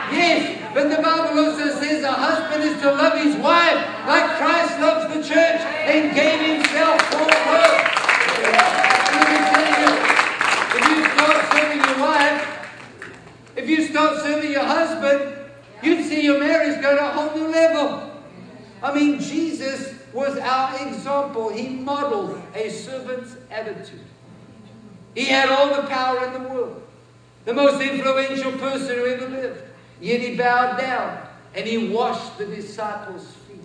Yes, but the Bible also says a husband is to love his wife like Christ loves the church and gave himself for her. Let me tell you, if you start serving your wife, if you start serving your husband, you'd see your marriage go to a whole new level. I mean, Jesus was our example. He modeled a servant's attitude. He had all the power in the world. The most influential person who ever lived. Yet he bowed down and he washed the disciples' feet.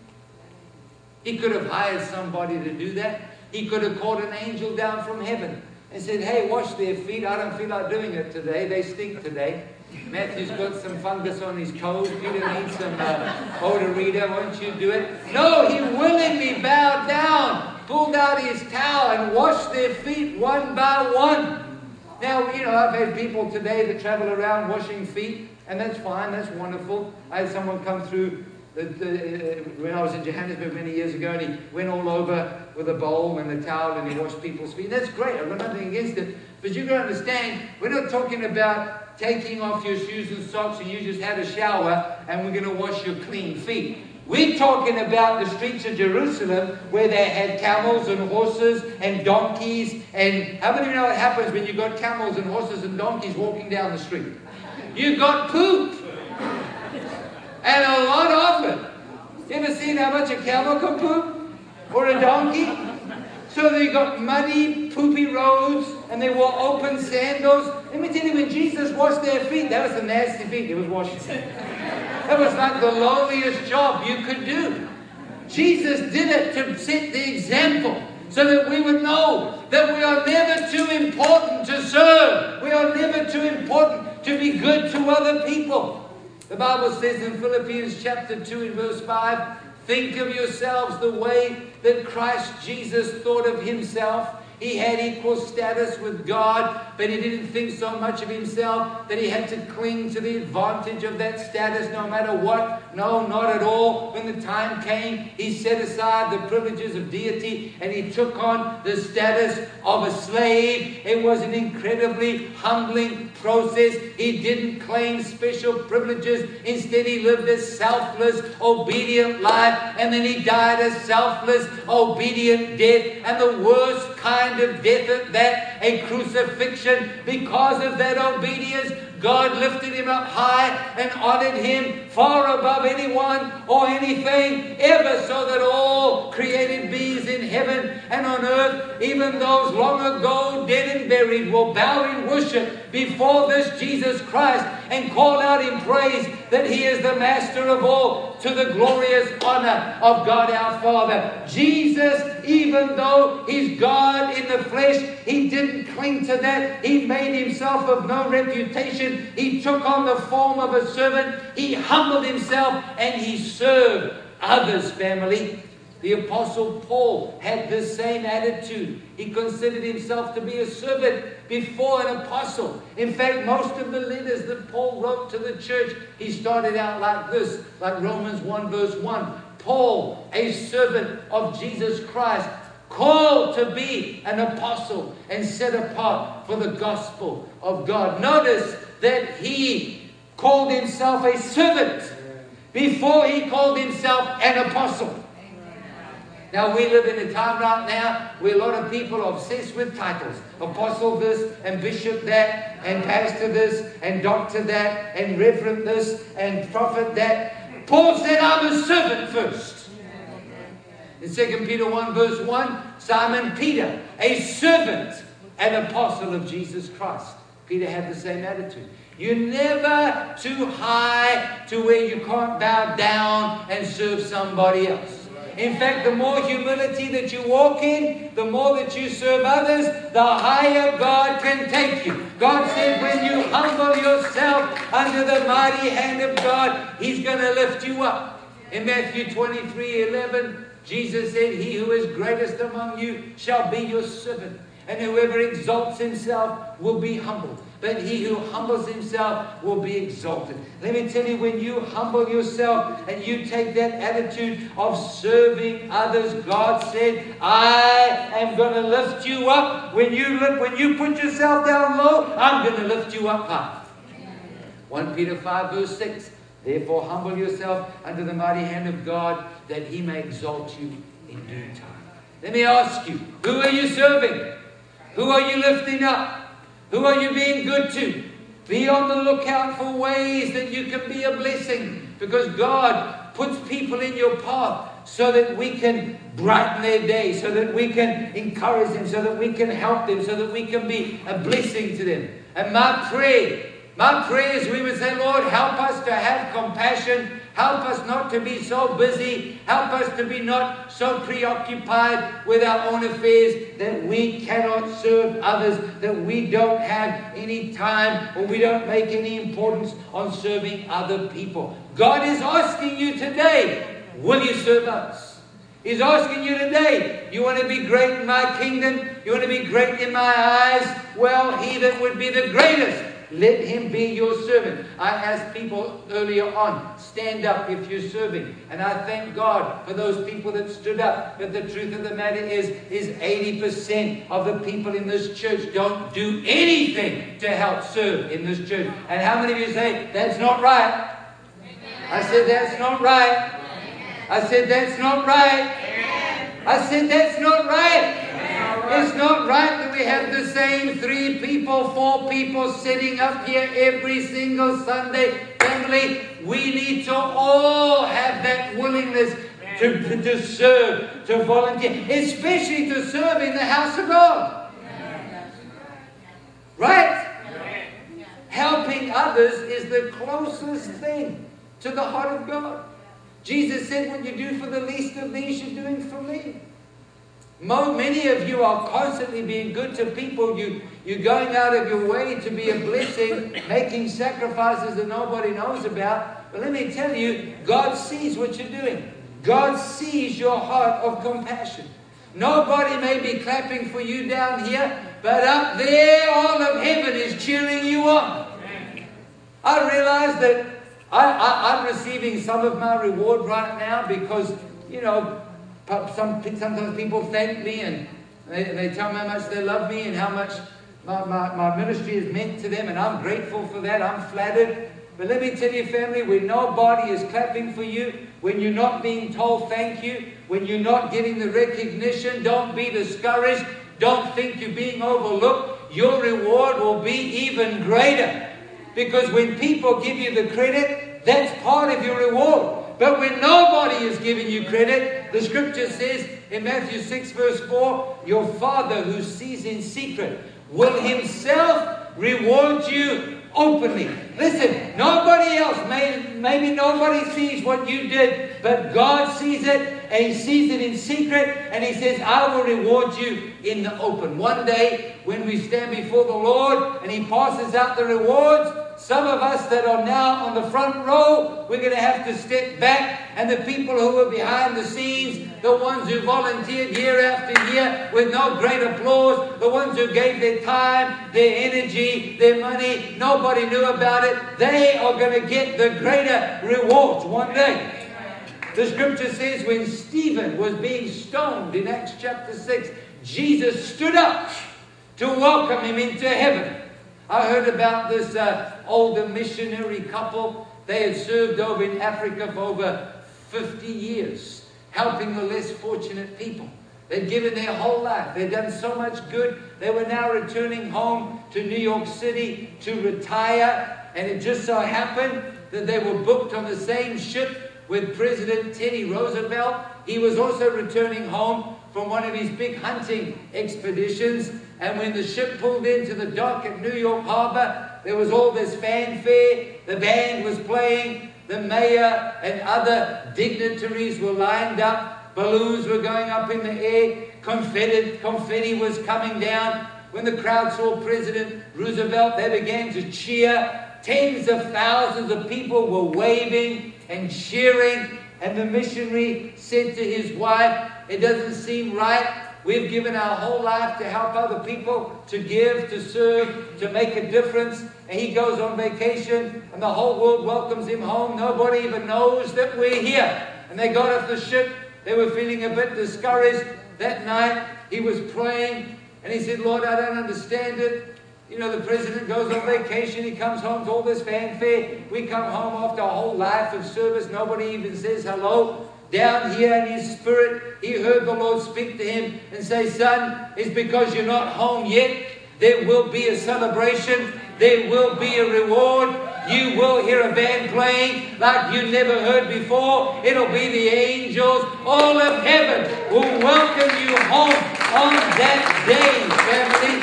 He could have hired somebody to do that. He could have called an angel down from heaven and said, hey, wash their feet. I don't feel like doing it today. They stink today. Matthew's got some fungus on his toes. Peter needs some uh, odorita. Won't you do it? No, he willingly bowed down, pulled out his towel and washed their feet one by one. Now, you know, I've had people today that travel around washing feet, and that's fine. That's wonderful. I had someone come through the, the, uh, when I was in Johannesburg many years ago, and he went all over with a bowl and a towel, and he washed people's feet. That's great. I've got nothing against it. But you've got to understand, we're not talking about taking off your shoes and socks and you just had a shower and we're going to wash your clean feet. We're talking about the streets of Jerusalem where they had camels and horses and donkeys. And how many of you know what happens when you've got camels and horses and donkeys walking down the street? You got poop. And a lot of it. You ever seen how much a camel can poop? Or a donkey? So they got muddy, poopy roads, and they wore open sandals. Let me tell you, when Jesus washed their feet, that was a nasty feet he was washing. That was like the lowliest job you could do. Jesus did it to set the example so that we would know that we are never too important to serve. We are never too important to be good to other people. The Bible says in Philippians chapter two and verse five, think of yourselves the way that Christ Jesus thought of himself. He had equal status with God, but he didn't think so much of himself that he had to cling to the advantage of that status no matter what. No, not at all. When the time came, he set aside the privileges of deity and he took on the status of a slave. It was an incredibly humbling process. He didn't claim special privileges. Instead, he lived a selfless, obedient life, and then he died a selfless, obedient death, and the worst kind of death at that, a crucifixion. Because of that obedience, God lifted him up high and honored him far above anyone or anything ever, so that all created beings in heaven and on earth, even those long ago dead and buried, will bow in worship before this Jesus Christ and call out in praise that he is the master of all, to the glorious honor of God our Father. Jesus even though he's God in the flesh, he didn't cling to that. He made himself of no reputation. He took on the form of a servant. He humbled himself and he served others, family. The Apostle Paul had this same attitude. He considered himself to be a servant before an apostle. In fact, most of the letters that Paul wrote to the church, he started out like this, like Romans one verse one. Paul, a servant of Jesus Christ, called to be an apostle and set apart for the gospel of God. Notice that he called himself a servant before he called himself an apostle. Now, we live in a time right now where a lot of people are obsessed with titles. Apostle this, and bishop that, and pastor this, and doctor that, and reverend this, and prophet that. Paul said, I'm a servant first. In Second Peter one verse one, Simon Peter, a servant and apostle of Jesus Christ. Peter had the same attitude. You're never too high to where you can't bow down and serve somebody else. In fact, the more humility that you walk in, the more that you serve others, the higher God can take you. God said when you humble yourself under the mighty hand of God, He's going to lift you up. In Matthew twenty-three eleven, Jesus said, he who is greatest among you shall be your servant. And whoever exalts himself will be humbled. But he who humbles himself will be exalted. Let me tell you, when you humble yourself and you take that attitude of serving others, God said, I am going to lift you up. When you lift, when you put yourself down low, I'm going to lift you up high. First Peter five verse six. Therefore humble yourself under the mighty hand of God, that He may exalt you in due time. Let me ask you, who are you serving? Who are you lifting up? Who are you being good to? Be on the lookout for ways that you can be a blessing, because God puts people in your path so that we can brighten their day, so that we can encourage them, so that we can help them, so that we can be a blessing to them. And my prayer, my prayer is we would say, Lord, help us to have compassion. Help us not to be so busy. Help us to be not so preoccupied with our own affairs that we cannot serve others, that we don't have any time or we don't make any importance on serving other people. God is asking you today, will you serve us? He's asking you today, you want to be great in my kingdom? You want to be great in my eyes? Well, he that would be the greatest, let him be your servant. I asked people earlier on, stand up if you're serving. And I thank God for those people that stood up. But the truth of the matter is, is eighty percent of the people in this church don't do anything to help serve in this church. And how many of you say, that's not right? I said, that's not right. I said, that's not right. I said, that's not right. It's not right that we have the same three people, four people sitting up here every single Sunday. Family, we need to all have that willingness to, to, to serve, to volunteer, especially to serve in the house of God. Right? Helping others is the closest thing to the heart of God. Jesus said, what you do for the least of these, you're doing for me. Many of you are constantly being good to people. You, you're going out of your way to be a blessing, making sacrifices that nobody knows about. But let me tell you, God sees what you're doing. God sees your heart of compassion. Nobody may be clapping for you down here, but up there, all of heaven is cheering you on. I realize that I, I, I'm receiving some of my reward right now because, you know, Some, sometimes people thank me and they, they tell me how much they love me and how much my, my, my ministry has meant to them, and I'm grateful for that. I'm flattered. But let me tell you, family, when nobody is clapping for you, when you're not being told thank you, when you're not getting the recognition, don't be discouraged. Don't think you're being overlooked. Your reward will be even greater. Because when people give you the credit, that's part of your reward. But when nobody is giving you credit, the scripture says in Matthew six verse four, your Father who sees in secret will Himself reward you openly. Listen, nobody else, may, maybe nobody sees what you did, but God sees it, and he sees it in secret, and he says, I will reward you in the open. One day, when we stand before the Lord, and he passes out the rewards, some of us that are now on the front row, we're going to have to step back, and the people who were behind the scenes, the ones who volunteered year after year with no great applause, the ones who gave their time, their energy, their money, nobody knew about it, they are going to get the greater rewards one day. The scripture says when Stephen was being stoned in Acts chapter six, Jesus stood up to welcome him into heaven. I heard about this uh, older missionary couple. They had served over in Africa for over fifty years, helping the less fortunate people. They'd given their whole life. They'd done so much good. They were now returning home to New York City to retire. And it just so happened that they were booked on the same ship with President Teddy Roosevelt. He was also returning home from one of his big hunting expeditions. And when the ship pulled into the dock at New York Harbor, there was all this fanfare. The band was playing. The mayor and other dignitaries were lined up. Balloons were going up in the air. Confetti, confetti was coming down. When the crowd saw President Roosevelt, they began to cheer. Tens of thousands of people were waving and cheering. And the missionary said to his wife, it doesn't seem right. We've given our whole life to help other people, to give, to serve, to make a difference. And he goes on vacation and the whole world welcomes him home. Nobody even knows that we're here. And they got off the ship. They were feeling a bit discouraged. That night he was praying and he said, Lord, I don't understand it. You know, the president goes on vacation. He comes home to all this fanfare. We come home after a whole life of service. Nobody even says hello. Down here in his spirit, he heard the Lord speak to him and say, son, it's because you're not home yet. There will be a celebration. There will be a reward. You will hear a band playing like you never heard before. It'll be the angels. All of heaven will welcome you home on that day,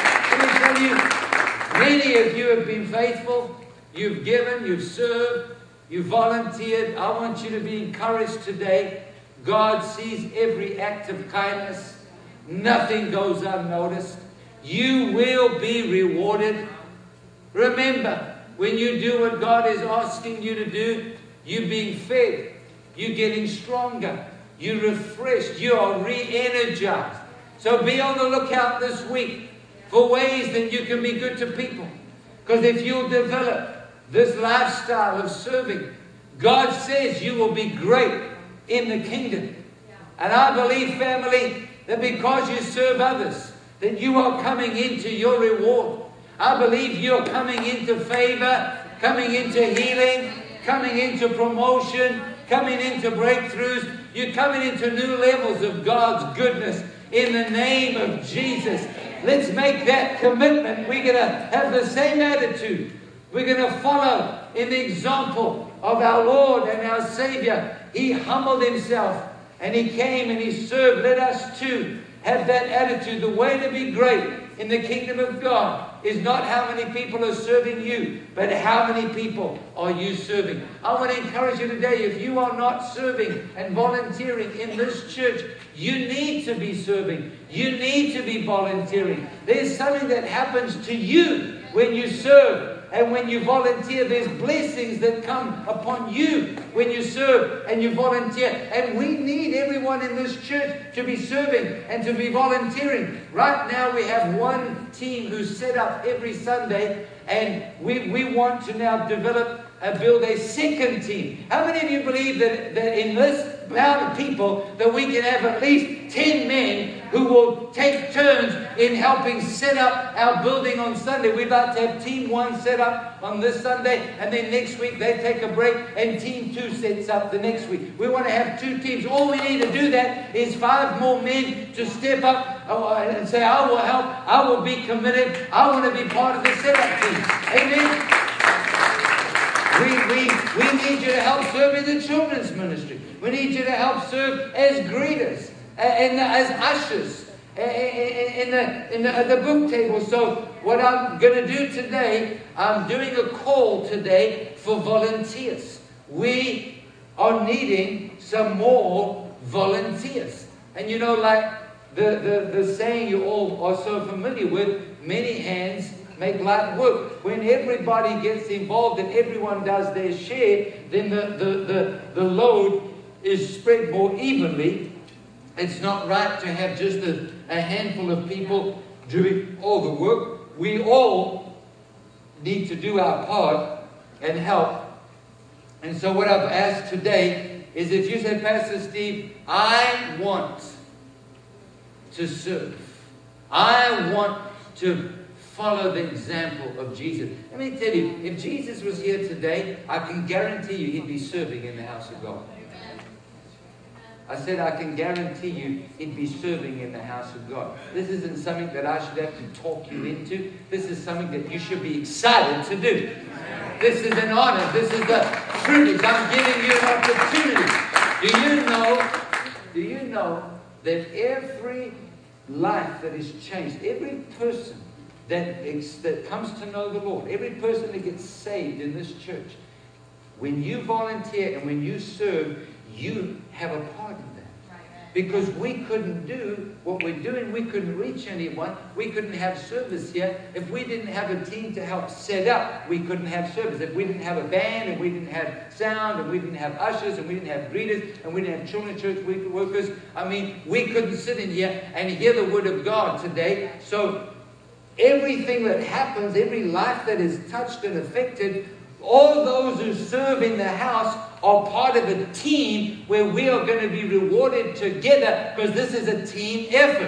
family. Let me tell you, many of you have been faithful. You've given, you've served. You volunteered. I want you to be encouraged today. God sees every act of kindness. Nothing goes unnoticed. You will be rewarded. Remember, when you do what God is asking you to do, you're being fed. You're getting stronger. You're refreshed. You are re-energized. So be on the lookout this week for ways that you can be good to people. Because if you'll develop this lifestyle of serving, God says you will be great in the kingdom. And I believe, family, that because you serve others, that you are coming into your reward. I believe you're coming into favor, coming into healing, coming into promotion, coming into breakthroughs. You're coming into new levels of God's goodness in the name of Jesus. Let's make that commitment. We're going to have the same attitude. We're going to follow in the example of our Lord and our Savior. He humbled himself and he came and he served. Let us too have that attitude. The way to be great in the kingdom of God is not how many people are serving you, but how many people are you serving. I want to encourage you today, if you are not serving and volunteering in this church, you need to be serving. You need to be volunteering. There's something that happens to you when you serve. And when you volunteer, there's blessings that come upon you when you serve and you volunteer. And we need everyone in this church to be serving and to be volunteering. Right now we have one team who's set up every Sunday, and we, we want to now develop and build a second team. How many of you believe that, that in this amount of people that we can have at least ten men who will take turns in helping set up our building on Sunday? We'd like to have team one set up on this Sunday, and then next week they take a break and team two sets up the next week. We want to have two teams. All we need to do that is five more men to step up and say, I will help, I will be committed, I want to be part of the setup team. Amen. We, we, we need you to help serve in the children's ministry. We need you to help serve as greeters, and as ushers, in the, in the, the book table. So what I'm going to do today, I'm doing a call today for volunteers. We are needing some more volunteers. And you know, like the, the, the saying you all are so familiar with, many hands make light work. When everybody gets involved and everyone does their share, then the, the, the, the load is spread more evenly. It's not right to have just a, a handful of people doing all the work. We all need to do our part and help. And so what I've asked today is, if you say, Pastor Steve, I want to serve. I want to follow the example of Jesus. Let me tell you, if Jesus was here today, I can guarantee you he'd be serving in the house of God. I said, I can guarantee you he'd be serving in the house of God. This isn't something that I should have to talk you into. This is something that you should be excited to do. This is an honor. This is a privilege. I'm giving you an opportunity. Do you know, do you know that every life that is changed, every person that, that comes to know the Lord, every person that gets saved in this church, when you volunteer and when you serve, you have a part in that. Because we couldn't do what we're doing. We couldn't reach anyone. We couldn't have service here. If we didn't have a team to help set up, we couldn't have service. If we didn't have a band, and we didn't have sound, and we didn't have ushers, and we didn't have greeters, and we didn't have children's church workers, I mean, we couldn't sit in here and hear the word of God today. So everything that happens, every life that is touched and affected, all those who serve in the house are part of a team where we are going to be rewarded together, because this is a team effort.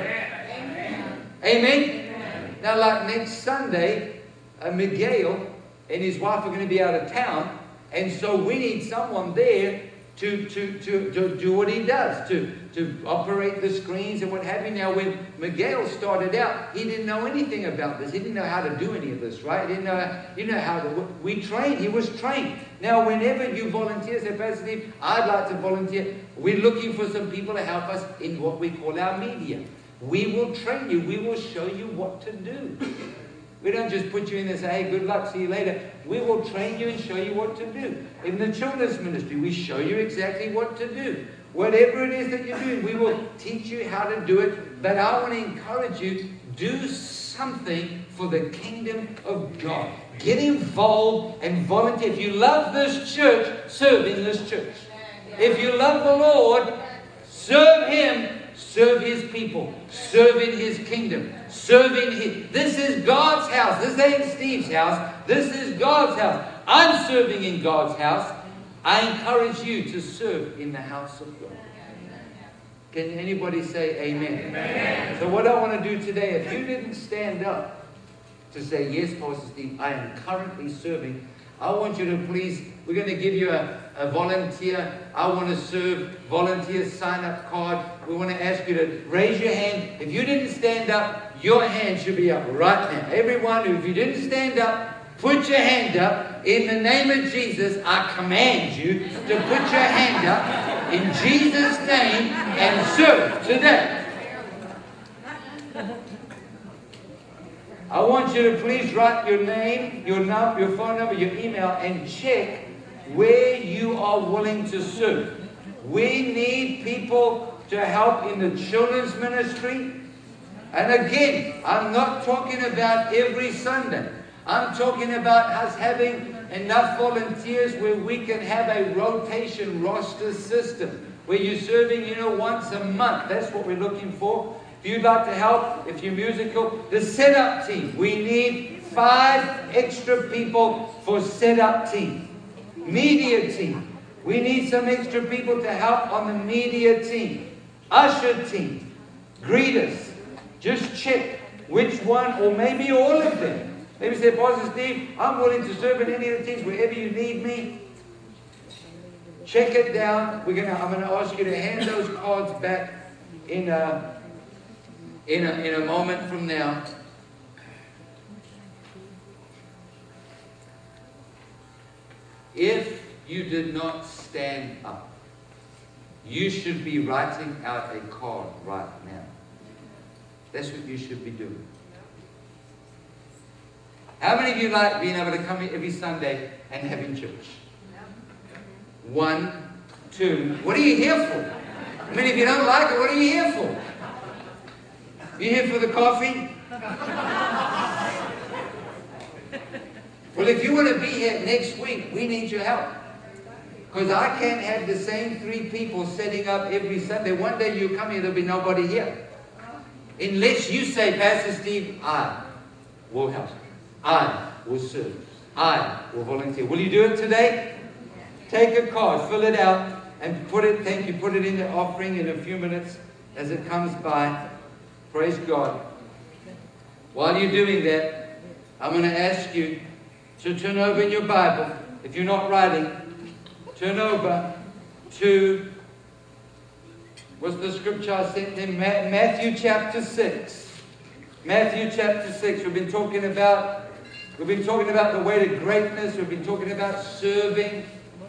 Amen. Amen. Amen. Now, like next Sunday, uh, Miguel and his wife are going to be out of town, and so we need someone there to, to, to, to do what he does, to, to operate the screens and what have you. Now, when Miguel started out, he didn't know anything about this. He didn't know how to do any of this, right? He didn't know, he didn't know how to, we trained. He was trained. Now, whenever you volunteer, say, Pastor Steve, I'd like to volunteer. We're looking for some people to help us in what we call our media. We will train you. We will show you what to do. We don't just put you in and say, hey, good luck, see you later. We will train you and show you what to do. In the children's ministry, we show you exactly what to do. Whatever it is that you're doing, we will teach you how to do it. But I want to encourage you, do something for the kingdom of God. Get involved and volunteer. If you love this church, serve in this church. If you love the Lord, serve Him. Serve His people. Serve in His kingdom. Serve in His... This is God's house. This ain't Steve's house. This is God's house. I'm serving in God's house. I encourage you to serve in the house of God. Can anybody say amen? Amen. So what I want to do today, if you didn't stand up to say, yes, Pastor Steve, I am currently serving, I want you to please, we're going to give you a, a volunteer, I want to serve, volunteer sign-up card. We want to ask you to raise your hand. If you didn't stand up, your hand should be up right now. Everyone, if you didn't stand up, put your hand up. In the name of Jesus, I command you to put your hand up in Jesus' name and serve today. I want you to please write your name, your number, your phone number, your email, and check where you are willing to serve. We need people to help in the children's ministry. And again, I'm not talking about every Sunday. I'm talking about us having enough volunteers where we can have a rotation roster system, where you're serving, you know, once a month. That's what we're looking for. If you'd like to help, if you're musical, the setup team. We need five extra people for setup team. Media team. We need some extra people to help on the media team. Usher team. Greeters. Just check which one, or maybe all of them. Maybe say, Pastor Steve, I'm willing to serve in any of the teams wherever you need me. Check it down. We're gonna. I'm going to ask you to hand those cards back in a, in a, in a moment from now. If you did not stand up, you should be writing out a card right now. That's what you should be doing. How many of you like being able to come here every Sunday and having church? One, two. What are you here for? I mean, if you don't like it, what are you here for? You here for the coffee? Well, if you want to be here next week, we need your help. Because I can't have the same three people setting up every Sunday. One day you come here, there'll be nobody here. Unless you say, Pastor Steve, I will help. I will serve. I will volunteer. Will you do it today? Take a card, fill it out, and put it, thank you, put it in the offering in a few minutes as it comes by. Praise God. While you're doing that, I'm going to ask you to turn over in your Bible. If you're not writing, turn over to, what's the scripture I sent in? Matthew chapter six. Matthew chapter six. We've been talking about, we've been talking about the way to greatness. We've been talking about serving.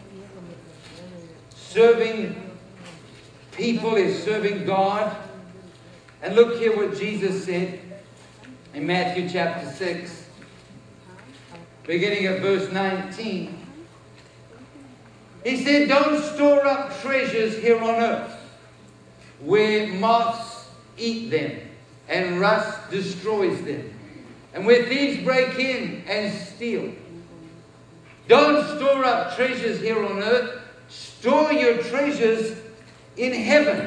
Serving people is serving God. And look here what Jesus said in Matthew chapter six, beginning at verse nineteen. He said, don't store up treasures here on earth, where moths eat them and rust destroys them, and where thieves break in and steal. Don't store up treasures here on earth. Store your treasures in heaven,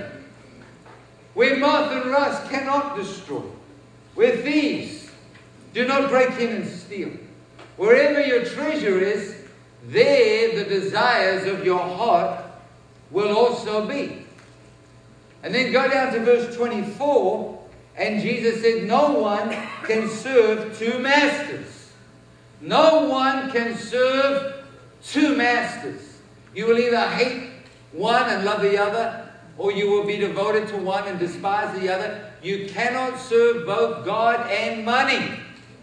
where moth and rust cannot destroy, where thieves do not break in and steal. Wherever your treasure is, there the desires of your heart will also be. And then go down to verse twenty-four, and Jesus said, no one can serve two masters. No one can serve two masters. You will either hate one and love the other, or you will be devoted to one and despise the other. You cannot serve both God and money.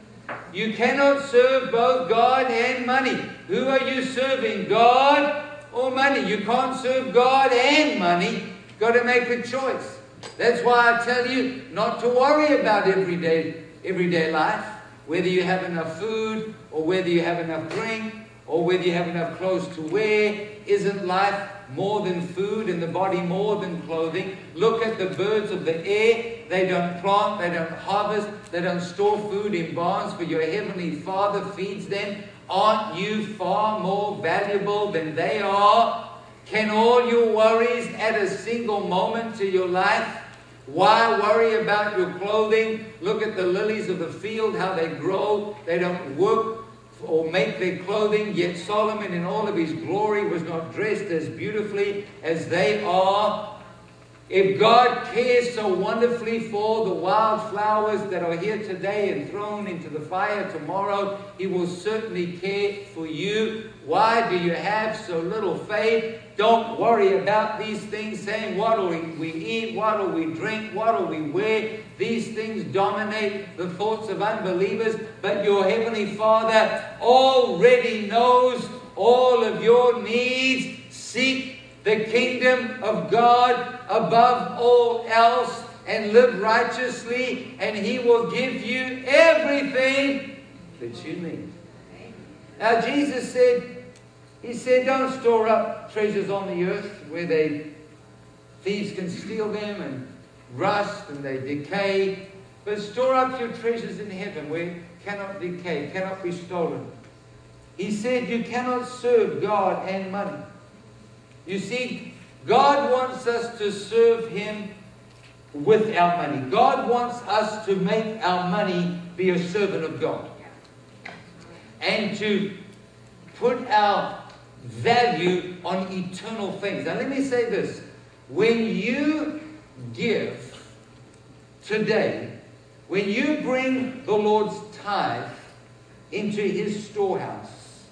You cannot serve both God and money. Who are you serving, God or money? You can't serve God and money. You've got to make a choice. That's why I tell you not to worry about everyday, everyday life, whether you have enough food or whether you have enough drink or whether you have enough clothes to wear. Isn't life more than food and the body more than clothing? Look at the birds of the air. They don't plant, they don't harvest, they don't store food in barns, for your heavenly Father feeds them. Aren't you far more valuable than they are? Can all your worries add a single moment to your life? Why worry about your clothing? Look at the lilies of the field, how they grow. They don't work or make their clothing, yet Solomon in all of his glory was not dressed as beautifully as they are. If God cares so wonderfully for the wildflowers that are here today and thrown into the fire tomorrow, He will certainly care for you. Why do you have so little faith? Don't worry about these things, saying, what will we eat? What will we drink? What will we wear? These things dominate the thoughts of unbelievers. But your Heavenly Father already knows all of your needs. Seek the kingdom of God above all else and live righteously, and He will give you everything that you need. Now Jesus said, He said, don't store up treasures on the earth where they thieves can steal them and rust and they decay. But store up your treasures in heaven where it cannot decay, cannot be stolen. He said you cannot serve God and money. You see, God wants us to serve Him with our money. God wants us to make our money be a servant of God. And to put our value on eternal things. Now let me say this. When you give today, when you bring the Lord's tithe into His storehouse,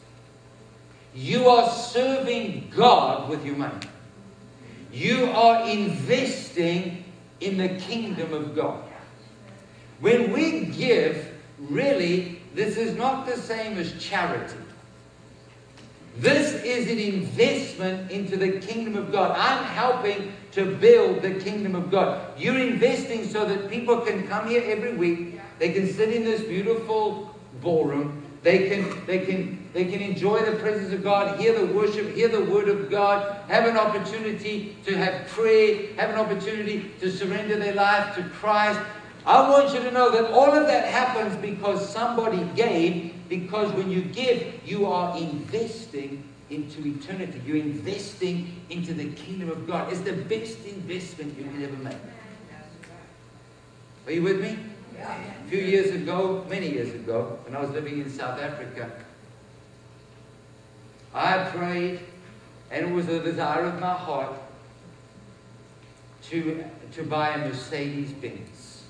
you are serving God with your money. You are investing in the kingdom of God. When we give, really, this is not the same as charity. This is an investment into the kingdom of God. I'm helping to build the kingdom of God. You're investing so that people can come here every week. They can sit in this beautiful ballroom. They can, they can, they can enjoy the presence of God, hear the worship, hear the word of God, have an opportunity to have prayer, have an opportunity to surrender their life to Christ. I want you to know that all of that happens because somebody gave, because when you give, you are investing into eternity. You're investing into the kingdom of God. It's the best investment you can ever make. Are you with me? A few years ago, many years ago, when I was living in South Africa, I prayed, and it was a desire of my heart to, to buy a Mercedes-Benz.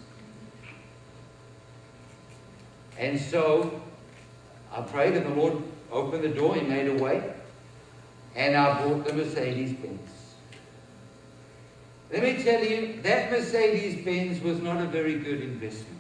And so I prayed, and the Lord opened the door. He made a way, and I bought the Mercedes-Benz. Let me tell you, that Mercedes-Benz was not a very good investment.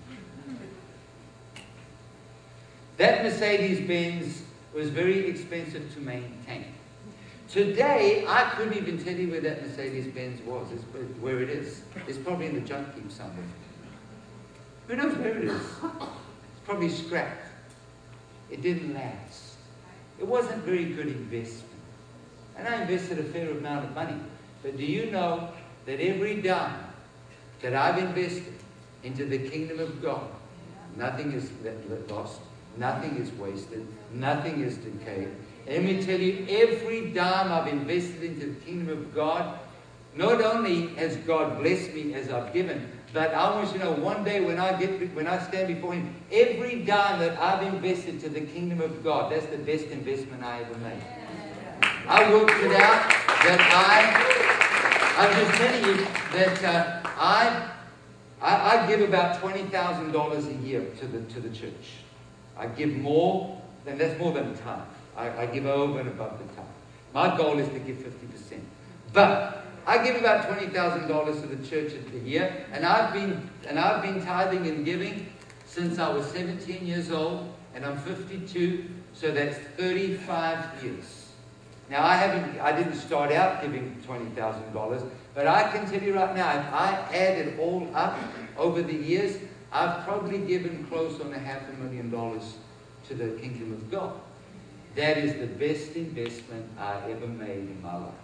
That Mercedes-Benz was very expensive to maintain. Today, I couldn't even tell you where that Mercedes-Benz was, it's where it is. It's probably in the junk heap somewhere. Who knows where it is? It's probably scrapped. It didn't last. It wasn't very good investment. And I invested a fair amount of money. But do you know that every dime that I've invested into the kingdom of God, nothing is lost, nothing is wasted, nothing is decayed. And let me tell you, every dime I've invested into the kingdom of God, not only has God blessed me as I've given, but I want you to know, one day when I get, when I stand before Him, every dime that I've invested to the kingdom of God, that's the best investment I ever made. I worked it out that I, I'm just telling you that uh, I, I, I give about twenty thousand dollars a year to the to the church. I give more, than that's more than a tithe. I, I give over and above the tithe. My goal is to give fifty percent. But I give about twenty thousand dollars to the church a year, and I've been and I've been tithing and giving since I was seventeen years old, and I'm fifty-two, so that's thirty-five years. Now I haven't I didn't start out giving twenty thousand dollars, but I can tell you right now, if I add it all up over the years, I've probably given close on a half a million dollars to the kingdom of God. That is the best investment I ever made in my life.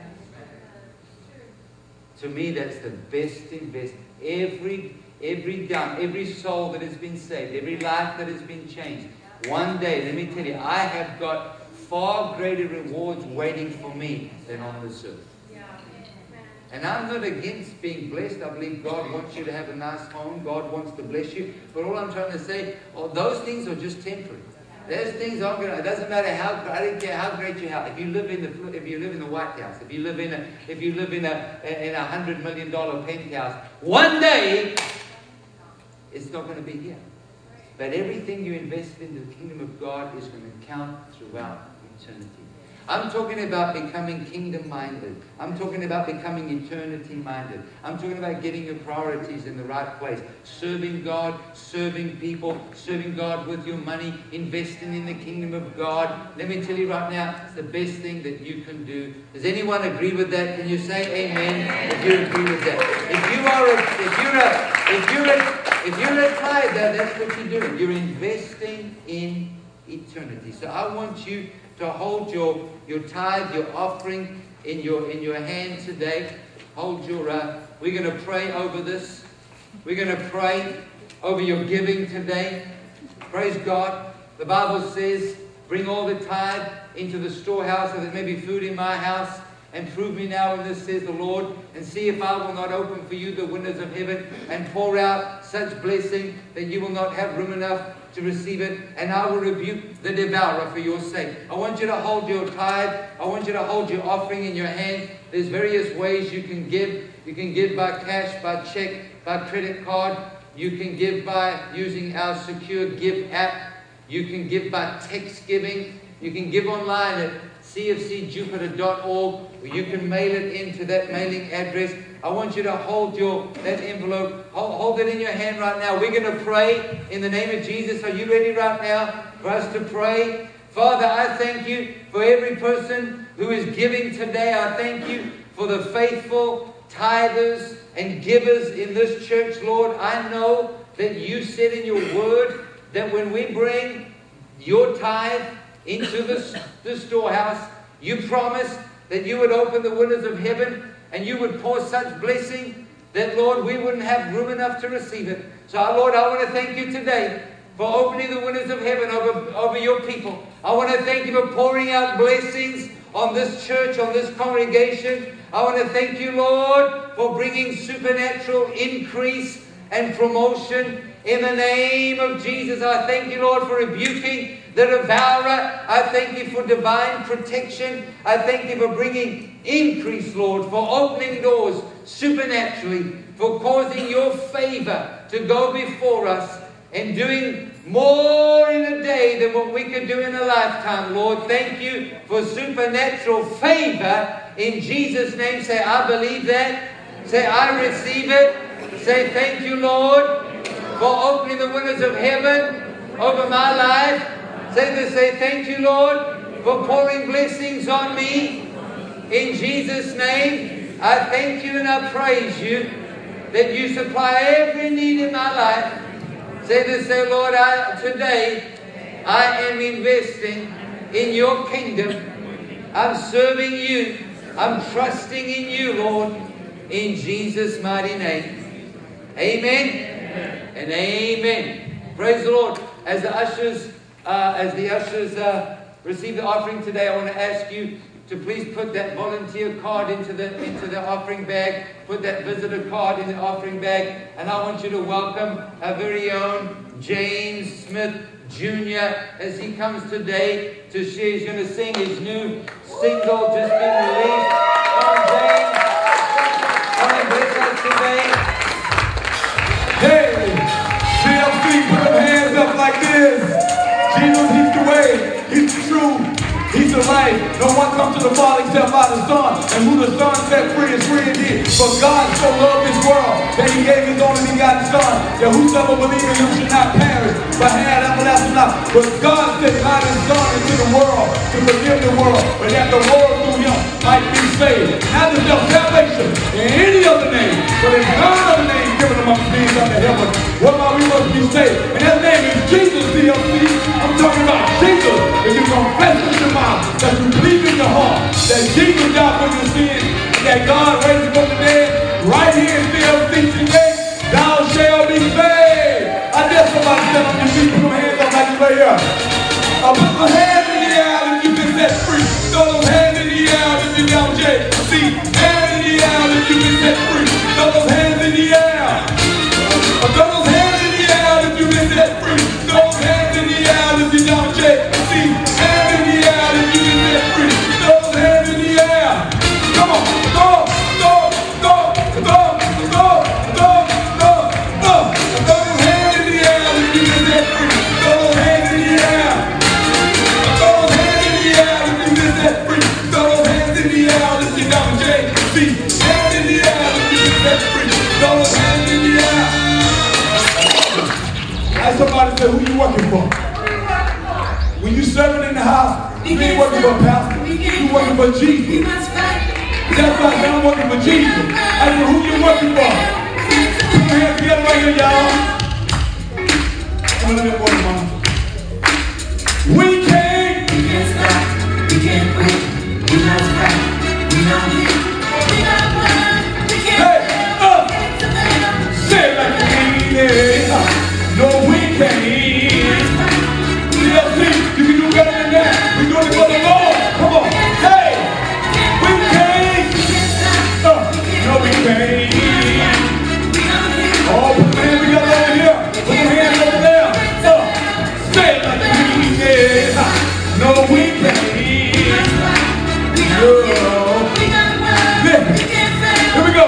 To me, that's the best investment. Every, every dime, every soul that has been saved, every life that has been changed. One day, let me tell you, I have got far greater rewards waiting for me than on this earth. And I'm not against being blessed. I believe God wants you to have a nice home. God wants to bless you. But all I'm trying to say, oh, those things are just temporary. Those things aren't going to, it doesn't matter how, I don't care how great your house. If you live in the, if you live in the White House, if you live in a, if you live in a, in a hundred million dollar penthouse, one day, it's not going to be here. But everything you invest in the kingdom of God is going to count throughout eternity. I'm talking about becoming kingdom-minded. I'm talking about becoming eternity-minded. I'm talking about getting your priorities in the right place. Serving God, serving people, serving God with your money, investing in the kingdom of God. Let me tell you right now, it's the best thing that you can do. Does anyone agree with that? Can you say amen if you agree with that? If you are a, if you're a, if you're a, if you're a tither, that's what you're doing. You're investing in eternity. So I want you to hold your, your tithe, your offering in your in your hand today. Hold your, uh, we're going to pray over this. We're going to pray over your giving today. Praise God. The Bible says, bring all the tithe into the storehouse so there may be food in my house. And prove me now in this, says the Lord, and see if I will not open for you the windows of heaven and pour out such blessing that you will not have room enough to receive it, and I will rebuke the devourer for your sake. I want you to hold your tithe. I want you to hold your offering in your hand. There's various ways you can give. You can give by cash, by check, by credit card. You can give by using our secure give app. You can give by text giving. You can give online at c f c jupiter dot org, or you can mail it into that mailing address. I want you to hold your that envelope, hold, hold it in your hand right now. We're going to pray in the name of Jesus. Are you ready right now for us to pray? Father, I thank you for every person who is giving today. I thank you for the faithful tithers and givers in this church, Lord. I know that you said in your word that when we bring your tithe into the, the storehouse. You promised that you would open the windows of heaven and you would pour such blessing that, Lord, we wouldn't have room enough to receive it. So, Lord, I want to thank you today for opening the windows of heaven over, over your people. I want to thank you for pouring out blessings on this church, on this congregation. I want to thank you, Lord, for bringing supernatural increase and promotion in the name of Jesus. I thank you, Lord, for rebuking the devourer. I thank you for divine protection. I thank you for bringing increase, Lord, for opening doors supernaturally, for causing your favor to go before us and doing more in a day than what we could do in a lifetime, Lord. Thank you for supernatural favor in Jesus' name. Say, I believe that. Say, I receive it. Say, thank you, Lord, for opening the windows of heaven over my life. Say this, say, thank you, Lord, for pouring blessings on me. In Jesus' name, I thank you and I praise you that you supply every need in my life. Say this, say, Lord, I, today I am investing in your kingdom. I'm serving you. I'm trusting in you, Lord, in Jesus' mighty name. Amen, amen. And amen. Praise the Lord. As the ushers, uh, as the ushers uh, receive the offering today, I want to ask you to please put that volunteer card into the into the offering bag. Put that visitor card in the offering bag, and I want you to welcome our very own James Smith Junior as he comes today to share. He's going to sing his new single just been released. Come on, James. Come and bless us today. Hey, C L C, put them hands up like this. Jesus, he's the way, he's the truth, he's the life. No one comes to the Father except by the Son. And who the Son set free is free indeed. For God so loved this world that he gave his only begotten Son, that whosoever believes in him should not perish, but have everlasting life. But God sent not his Son into the world to forgive the world, but that the world through him might be saved. Now there's no salvation in any other name, but in none other name given among things under heaven, whereby we must be saved. And that name is Jesus, C L C. I'm talking about Jesus. If you confess with your mouth, that you believe in your heart, that Jesus died for your sins, and that God raised him from the dead, right here in C L C today, thou shalt be saved. I dare somebody stand on your feet, put your hands up like you lay here. Uh, put your hands in the air if you've been set free. Throw those hands in the air if you're down, J. See, hands in the air if you've been set free. Throw those hands in the air. Uh, throw those hands in the air if you've been set free. Throw those hands in the air if you're down, J. See, hands in the air if you've been set free. Throw those hands in the air. Come on, go, go, go, go, go, go, go, go. Throw those hands in the air if you've been set free. Throw those hands in the air. Throw those hands in the air if you've been set free. Throw those hands in the air if you're down, J. See, hands in the air if you've been set free. Throw those hands in the air. Ask somebody, say, who you working for? When you serving in the house, you ain't working for a pastor. You working for Jesus. That's why I say I'm working for Jesus. I said, who you working for? Put your hands together right here, y'all. Come on, let me work, mama. We can't. We can't stop. We can't quit. We not stop. We not leave. We not run. We can't. Hey, up. Say it like you mean it. No, we can't. C L C, you can do better than that. We're doing it for the Lord. Come on. Hey, we can't. Uh, no, we can't. Oh, put your hands together over here. Put your hands over there. Uh, say it like you mean it. No, we can't. No. Listen. Here we go.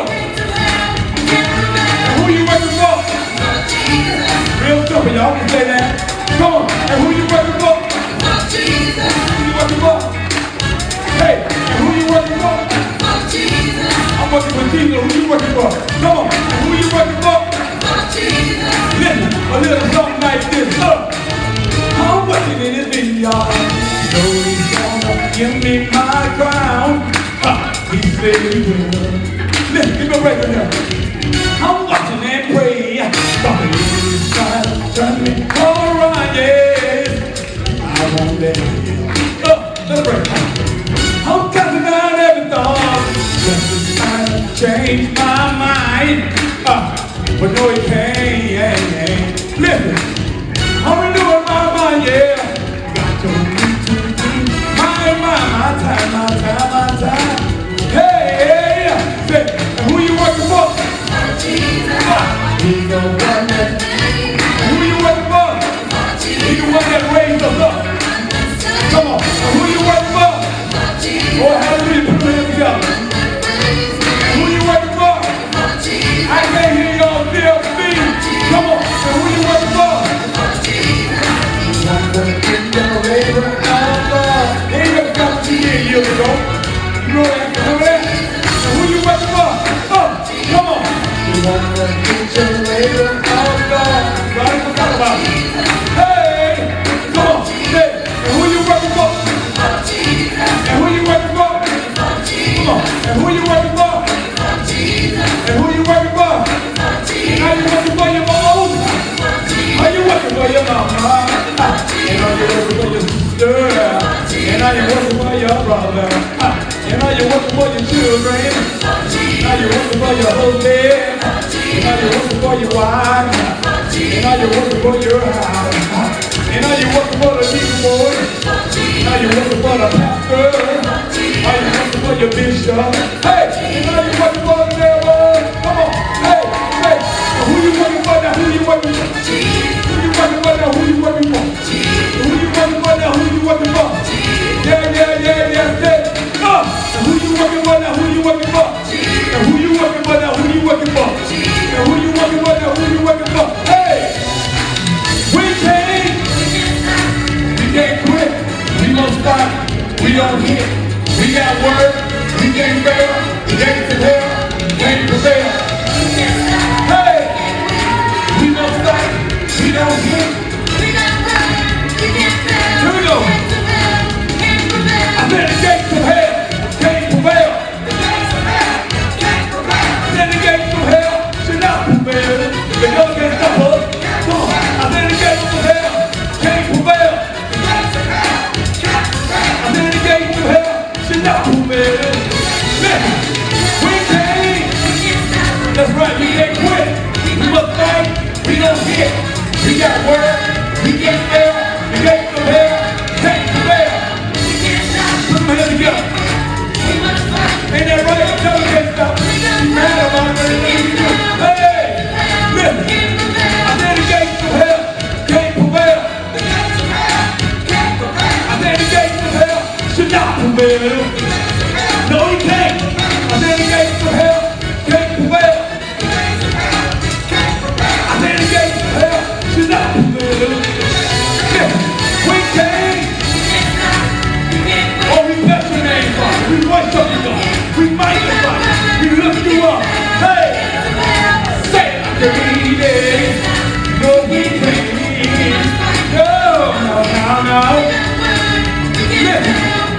And who you working for? Real simple, y'all can say that. Come on. And who you working for? Jesus. Who you working for? Hey, and who you working for? Jesus. I'm working for Jesus. Who you working for? Come on. And who you working for? Jesus. Listen, a little something like this. Look. I'm working in his vineyard. So he's gonna give me my crown. Uh, he said he will. Listen, give me a break in there. I'm watching and pray. God is trying to turn me all around, yes. someday. Oh, let's break. I'm counting down every thought. Just to try to change my mind. Uh, but no, it can't. Listen, I'm renewing my mind, yeah. Got to need to do my, my, my time, my time, my time. Hey, say, and who you working for? Jesus. Uh, he's the one that. Who you working for? He's the one that raised us up. Come on, and who you working for? Oh, hallelujah, put your hands together. Who you working for? I can't hear y'all feel me. Come on, and who you working for? I'm gonna get the labor of God. They just got two years ago. You know that, you know that? And who you working for? Oh, come on. You wanna get your labor of God. God is talking about it. Hey, come on, say, and who you working for? And who you working for? Come on, and who you working for? And who you working for? Are you working for your mom? Are you working for your mama? And are you working for your sister? And are you working for your brother? And are you working for your children? And are you working for your husband? And are you working for your wife? And are you working for your house? And are you working for the people boy? And are you working for the pastor? Are you working for your bishop? Hey, and are you working for the devil? Come on, hey, hey. Who you working for now? Who you working for? Who you working for now? Who you working for? Who you working for now? Who you working for? Yeah, yeah, yeah, yeah, say. Uh, who you working for now? Who you working for? And who you working for now? Who you working for? And who you working for now? Who you working for? Hey, we can't, we can't quit. We won't stop. We don't hit. We got word. We can't fail. We can't prevail. Can't prevail. Hey, we don't stop. We don't hit. Here we go. I said the gates of hell can't prevail. I said the gates of hell should not prevail. The devil can't stop us. Come on. I said the gates of hell can't prevail. I said the gates of hell should not prevail. Listen, we can't. That's right, we can't quit. We must fight. We don't hit. We got word. We can't fail. The gates of hell can't prevail. Put my hands together. Ain't that right? Tell me can't stop. You mad about it? Hey, listen. I said the gates of hell can't prevail. I said the gates of hell should not prevail. No, he can't. I said the gates of hell can't prevail. I said the gates of hell should not prevail. Listen, we can't. Oh, we bless your name, Father. We worship you, God. We magnify you. We lift you up. Hey, say it after me, yeah. No, we can't. No, no, no, no. Listen.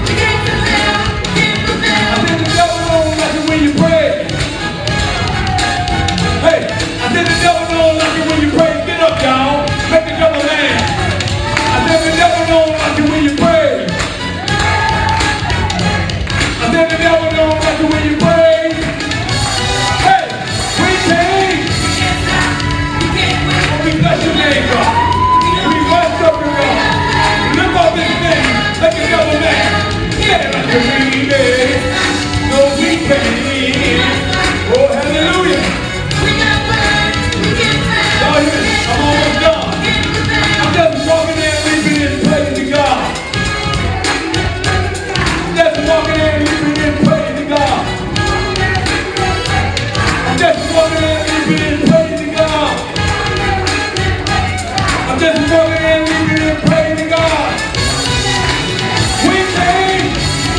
I said the devil don't like it when you pray. Hey, I said the devil don't like it when you pray. Get up, y'all. Make the devil mad. I said the devil don't like it when you pray. I said the devil don't like it when you pray. Hey, we can't. Oh, we bless your name, God. We worship you, God. Lift up this thing. Let the devil mad. Get it like you mean it. No, we can't. Oh, hallelujah. Y'all hear me? I'm almost done. I'm just walking in and leaving this place to God. Just walking in and leaving this praise to God. I'm just walking in and leaving this praise to God. I'm just walking in and leaving this praise to God. We can't.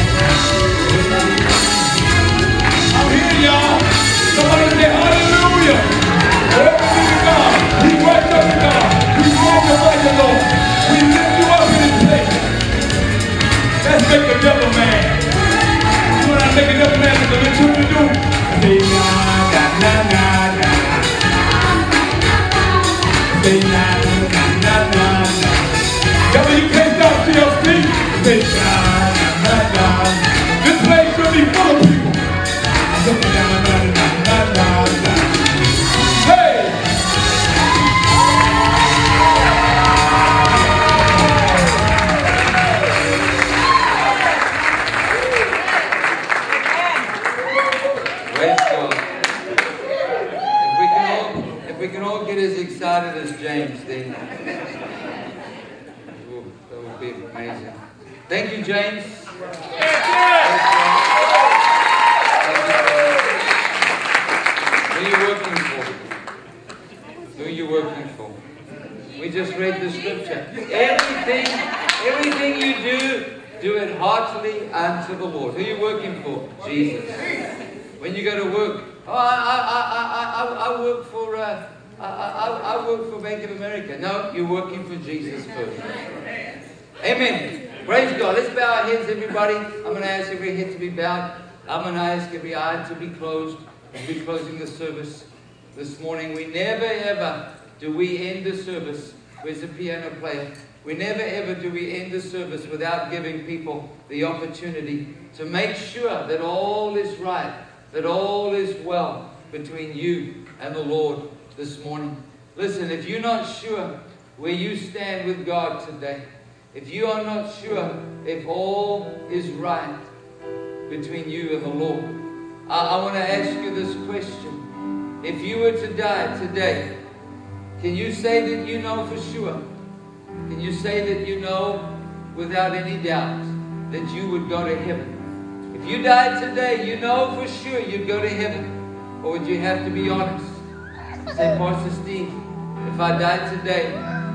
I'm here, y'all. Somebody say hallelujah. Glory to God. We worship you, God. We magnify you, Lord. We lift you up in this place. Let's make the devil mad. You want to make the devil mad? That's what you're to do. Say na na na na na. Say na na na na na. Devil, you can't stop till your feet. James there. Ooh, that would be amazing. Thank you, James. Who are you working for? Who are you working for? We just read the scripture. Everything, everything you do, do it heartily unto the Lord. Who are you working for? Jesus. When you go to work, oh, I, I, I, I, I work for, uh, I, I, I work for Bank of America. No, you're working for Jesus first. Amen. Praise God. Let's bow our heads, everybody. I'm going to ask every head to be bowed. I'm going to ask every eye to be closed. We're closing the service this morning. We never ever do we end the service. Where's the piano player? We never ever do we end the service without giving people the opportunity to make sure that all is right, that all is well between you and the Lord this morning. Listen, if you're not sure where you stand with God today, if you are not sure if all is right between you and the Lord, I, I want to ask you this question. If you were to die today, can you say that you know for sure? Can you say that you know without any doubt that you would go to heaven? If you died today, you know for sure you'd go to heaven. Or would you have to be honest? Say, Pastor Steve, if I died today,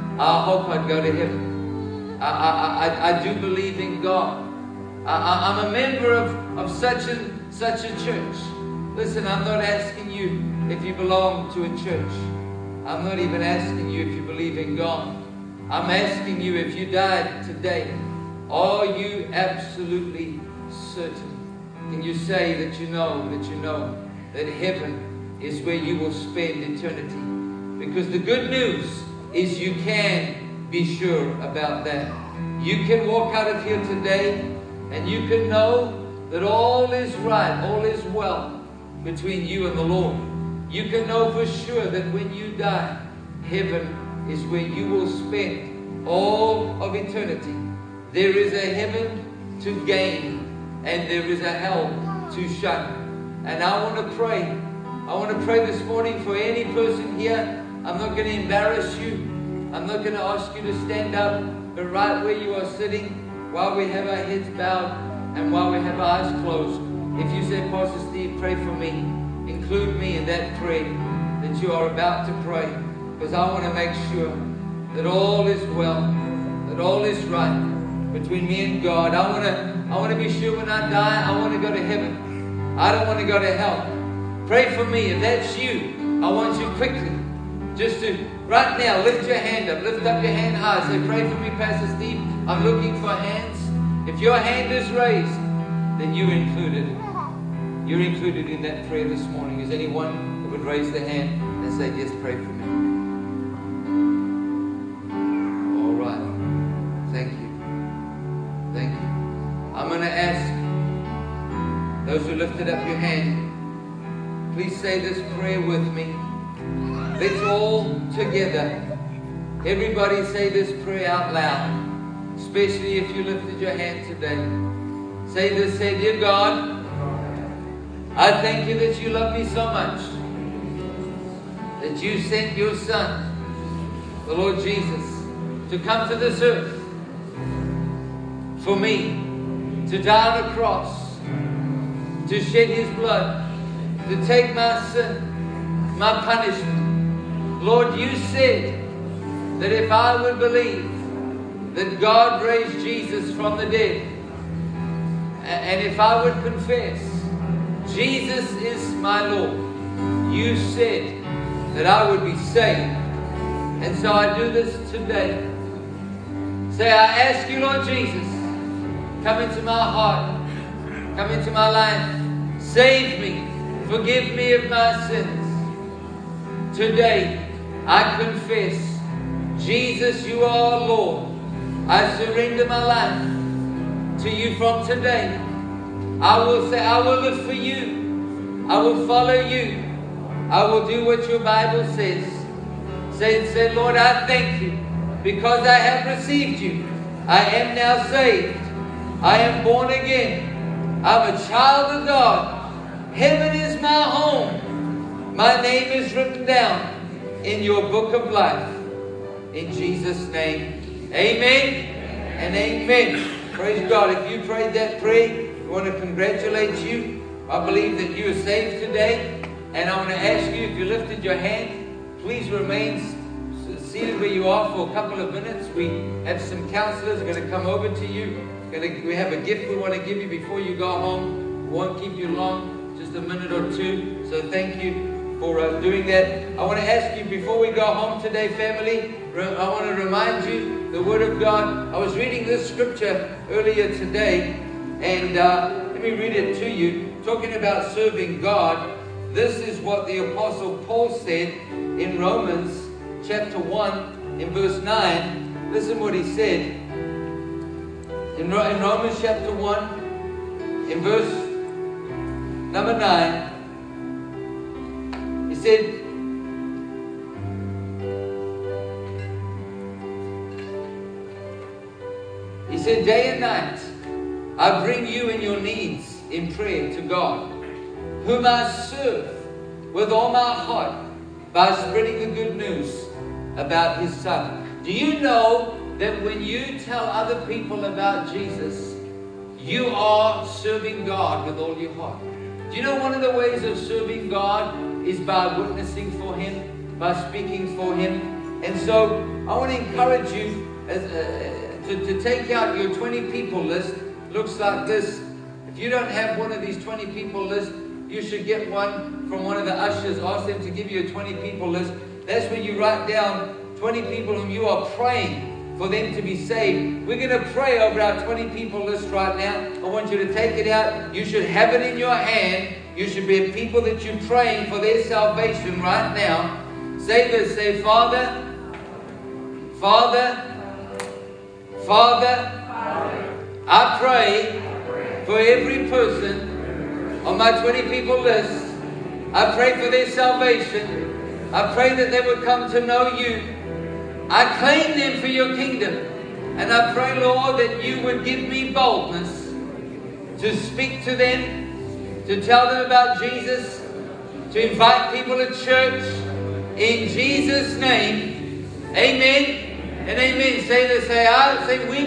I hope I'd go to heaven. I, I, I, I do believe in God. I, I, I'm a member of, of such, a, such a church. Listen, I'm not asking you if you belong to a church. I'm not even asking you if you believe in God. I'm asking you, if you died today, are you absolutely certain? Can you say that you know, that you know that heaven is where you will spend eternity? Because the good news is you can be sure about that. You can walk out of here today and you can know that all is right, all is well between you and the Lord. You can know for sure that when you die, heaven is where you will spend all of eternity. There is a heaven to gain and there is a hell to shun. And I want to pray. I want to pray this morning for any person here. I'm not going to embarrass you. I'm not going to ask you to stand up, but right where you are sitting, while we have our heads bowed and while we have our eyes closed, if you say, Pastor Steve, pray for me, include me in that prayer that you are about to pray, because I want to make sure that all is well, that all is right between me and God. I want to, I want to be sure when I die, I want to go to heaven. I don't want to go to hell. Pray for me. If that's you, I want you quickly just to, right now, lift your hand up. Lift up your hand high. Say, pray for me, Pastor Steve. I'm looking for hands. If your hand is raised, then you're included. You're included in that prayer this morning. Is anyone that would raise their hand and say, yes, pray for me? All right. Thank you. Thank you. I'm going to ask those who lifted up your hand, please say this prayer with me. Let's all together, everybody say this prayer out loud, especially if you lifted your hand today. Say this, say, dear God, I thank you that you love me so much, that you sent your Son, the Lord Jesus, to come to this earth for me, to die on a cross, to shed his blood, to take my sin, my punishment. Lord, you said that if I would believe that God raised Jesus from the dead, and if I would confess Jesus is my Lord, you said that I would be saved. And so I do this today. Say, I ask you, Lord Jesus, come into my heart, come into my life, save me, forgive me of my sins. Today, I confess, Jesus, you are Lord. I surrender my life to you from today. I will say, I will live for you. I will follow you. I will do what your Bible says. Say, say, Lord, I thank you because I have received you. I am now saved. I am born again. I'm a child of God. Heaven is my home. My name is written down in your book of life. in Jesus' name. Amen and amen. Praise God. If you prayed that prayer, I want to congratulate you. I believe that you are saved today. And I want to ask you, if you lifted your hand, please remain seated where you are for a couple of minutes. We have some counselors who are going to come over to you. We have a gift we want to give you before you go home. We won't keep you long, just a minute or two. So thank you for uh, doing that. I want to ask you, before we go home today, family, I want to remind you the Word of God. I was reading this scripture earlier today, and uh, let me read it to you. Talking about serving God, this is what the Apostle Paul said in Romans chapter one, in verse nine. Listen what he said. In, in Romans chapter one, in verse number nine, he said, he said, day and night I bring you in your needs in prayer to God, whom I serve with all my heart by spreading the good news about His Son. Do you know that when you tell other people about Jesus, you are serving God with all your heart? Do you know one of the ways of serving God is by witnessing for Him, by speaking for Him? And so I want to encourage you as, uh, to, to take out your twenty people list. Looks like this. If you don't have one of these twenty people list, you should get one from one of the ushers. Ask them to give you a twenty people list. That's when you write down twenty people whom you are praying for them to be saved. We're going to pray over our twenty people list right now. I want you to take it out. You should have it in your hand. You should be people that you're praying for their salvation right now. Say this. Say, Father, Father, Father, I pray for every person on my twenty people list. I pray for their salvation. I pray that they would come to know you. I claim them for your kingdom. And I pray, Lord, that you would give me boldness to speak to them, to tell them about Jesus, to invite people to church. In Jesus' name, amen and amen. Say this, say, I, say we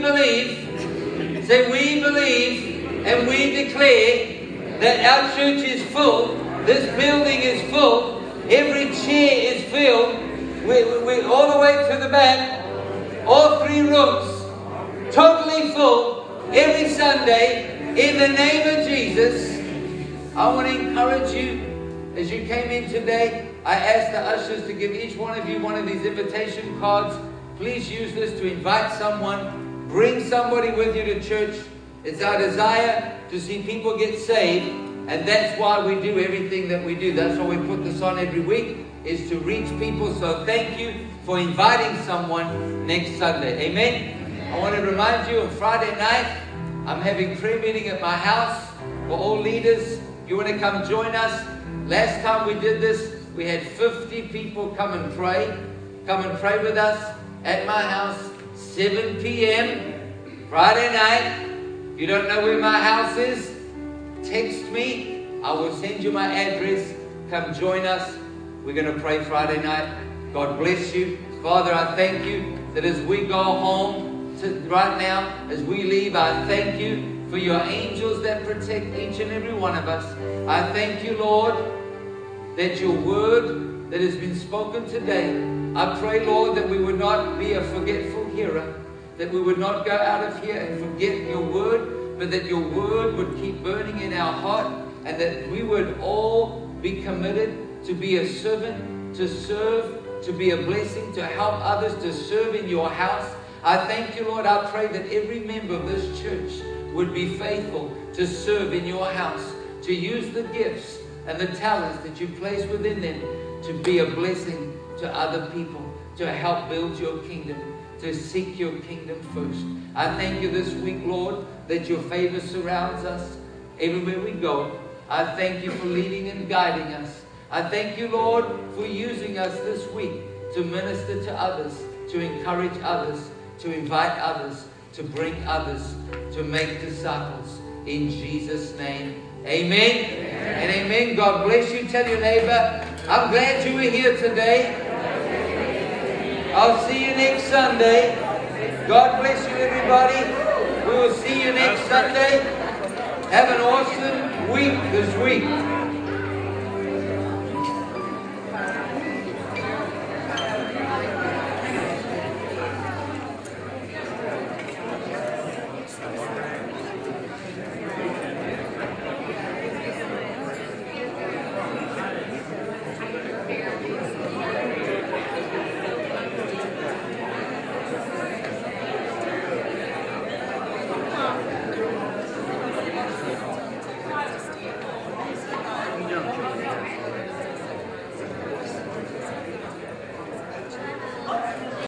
believe, say we believe, and we declare that our church is full, this building is full, every chair is filled, we, we, all the way to the back, all three rooms, totally full, every Sunday, in the name of Jesus. I want to encourage you, as you came in today, I asked the ushers to give each one of you one of these invitation cards. Please use this to invite someone, bring somebody with you to church. It's our desire to see people get saved, and that's why we do everything that we do. That's why we put this on every week, is to reach people. So thank you for inviting someone next Sunday. Amen. I want to remind you, on Friday night, I'm having prayer meeting at my house for all leaders. You want to come join us? Last time we did this, we had fifty people come and pray. Come and pray with us at my house, seven p.m. Friday night. If you don't know where my house is, text me. I will send you my address. Come join us. We're going to pray Friday night. God bless you. Father, I thank you that as we go home to, right now, as we leave, I thank you for your angels that protect each and every one of us. I thank you, Lord, that your word that has been spoken today, I pray, Lord, that we would not be a forgetful hearer, that we would not go out of here and forget your word, but that your word would keep burning in our heart, and that we would all be committed to be a servant, to serve, to be a blessing, to help others, to serve in your house. I thank you, Lord. I pray that every member of this church would be faithful to serve in your house, to use the gifts and the talents that you place within them to be a blessing to other people, to help build your kingdom, to seek your kingdom first. I thank you this week, Lord, that your favor surrounds us everywhere we go. I thank you for leading and guiding us. I thank you, Lord, for using us this week to minister to others, to encourage others, to invite others, to bring others, to make disciples. In Jesus' name, amen, amen. And amen. God bless you. Tell your neighbor, I'm glad you were here today. I'll see you next Sunday. God bless you, everybody. We will see you next Sunday. Have an awesome week this week.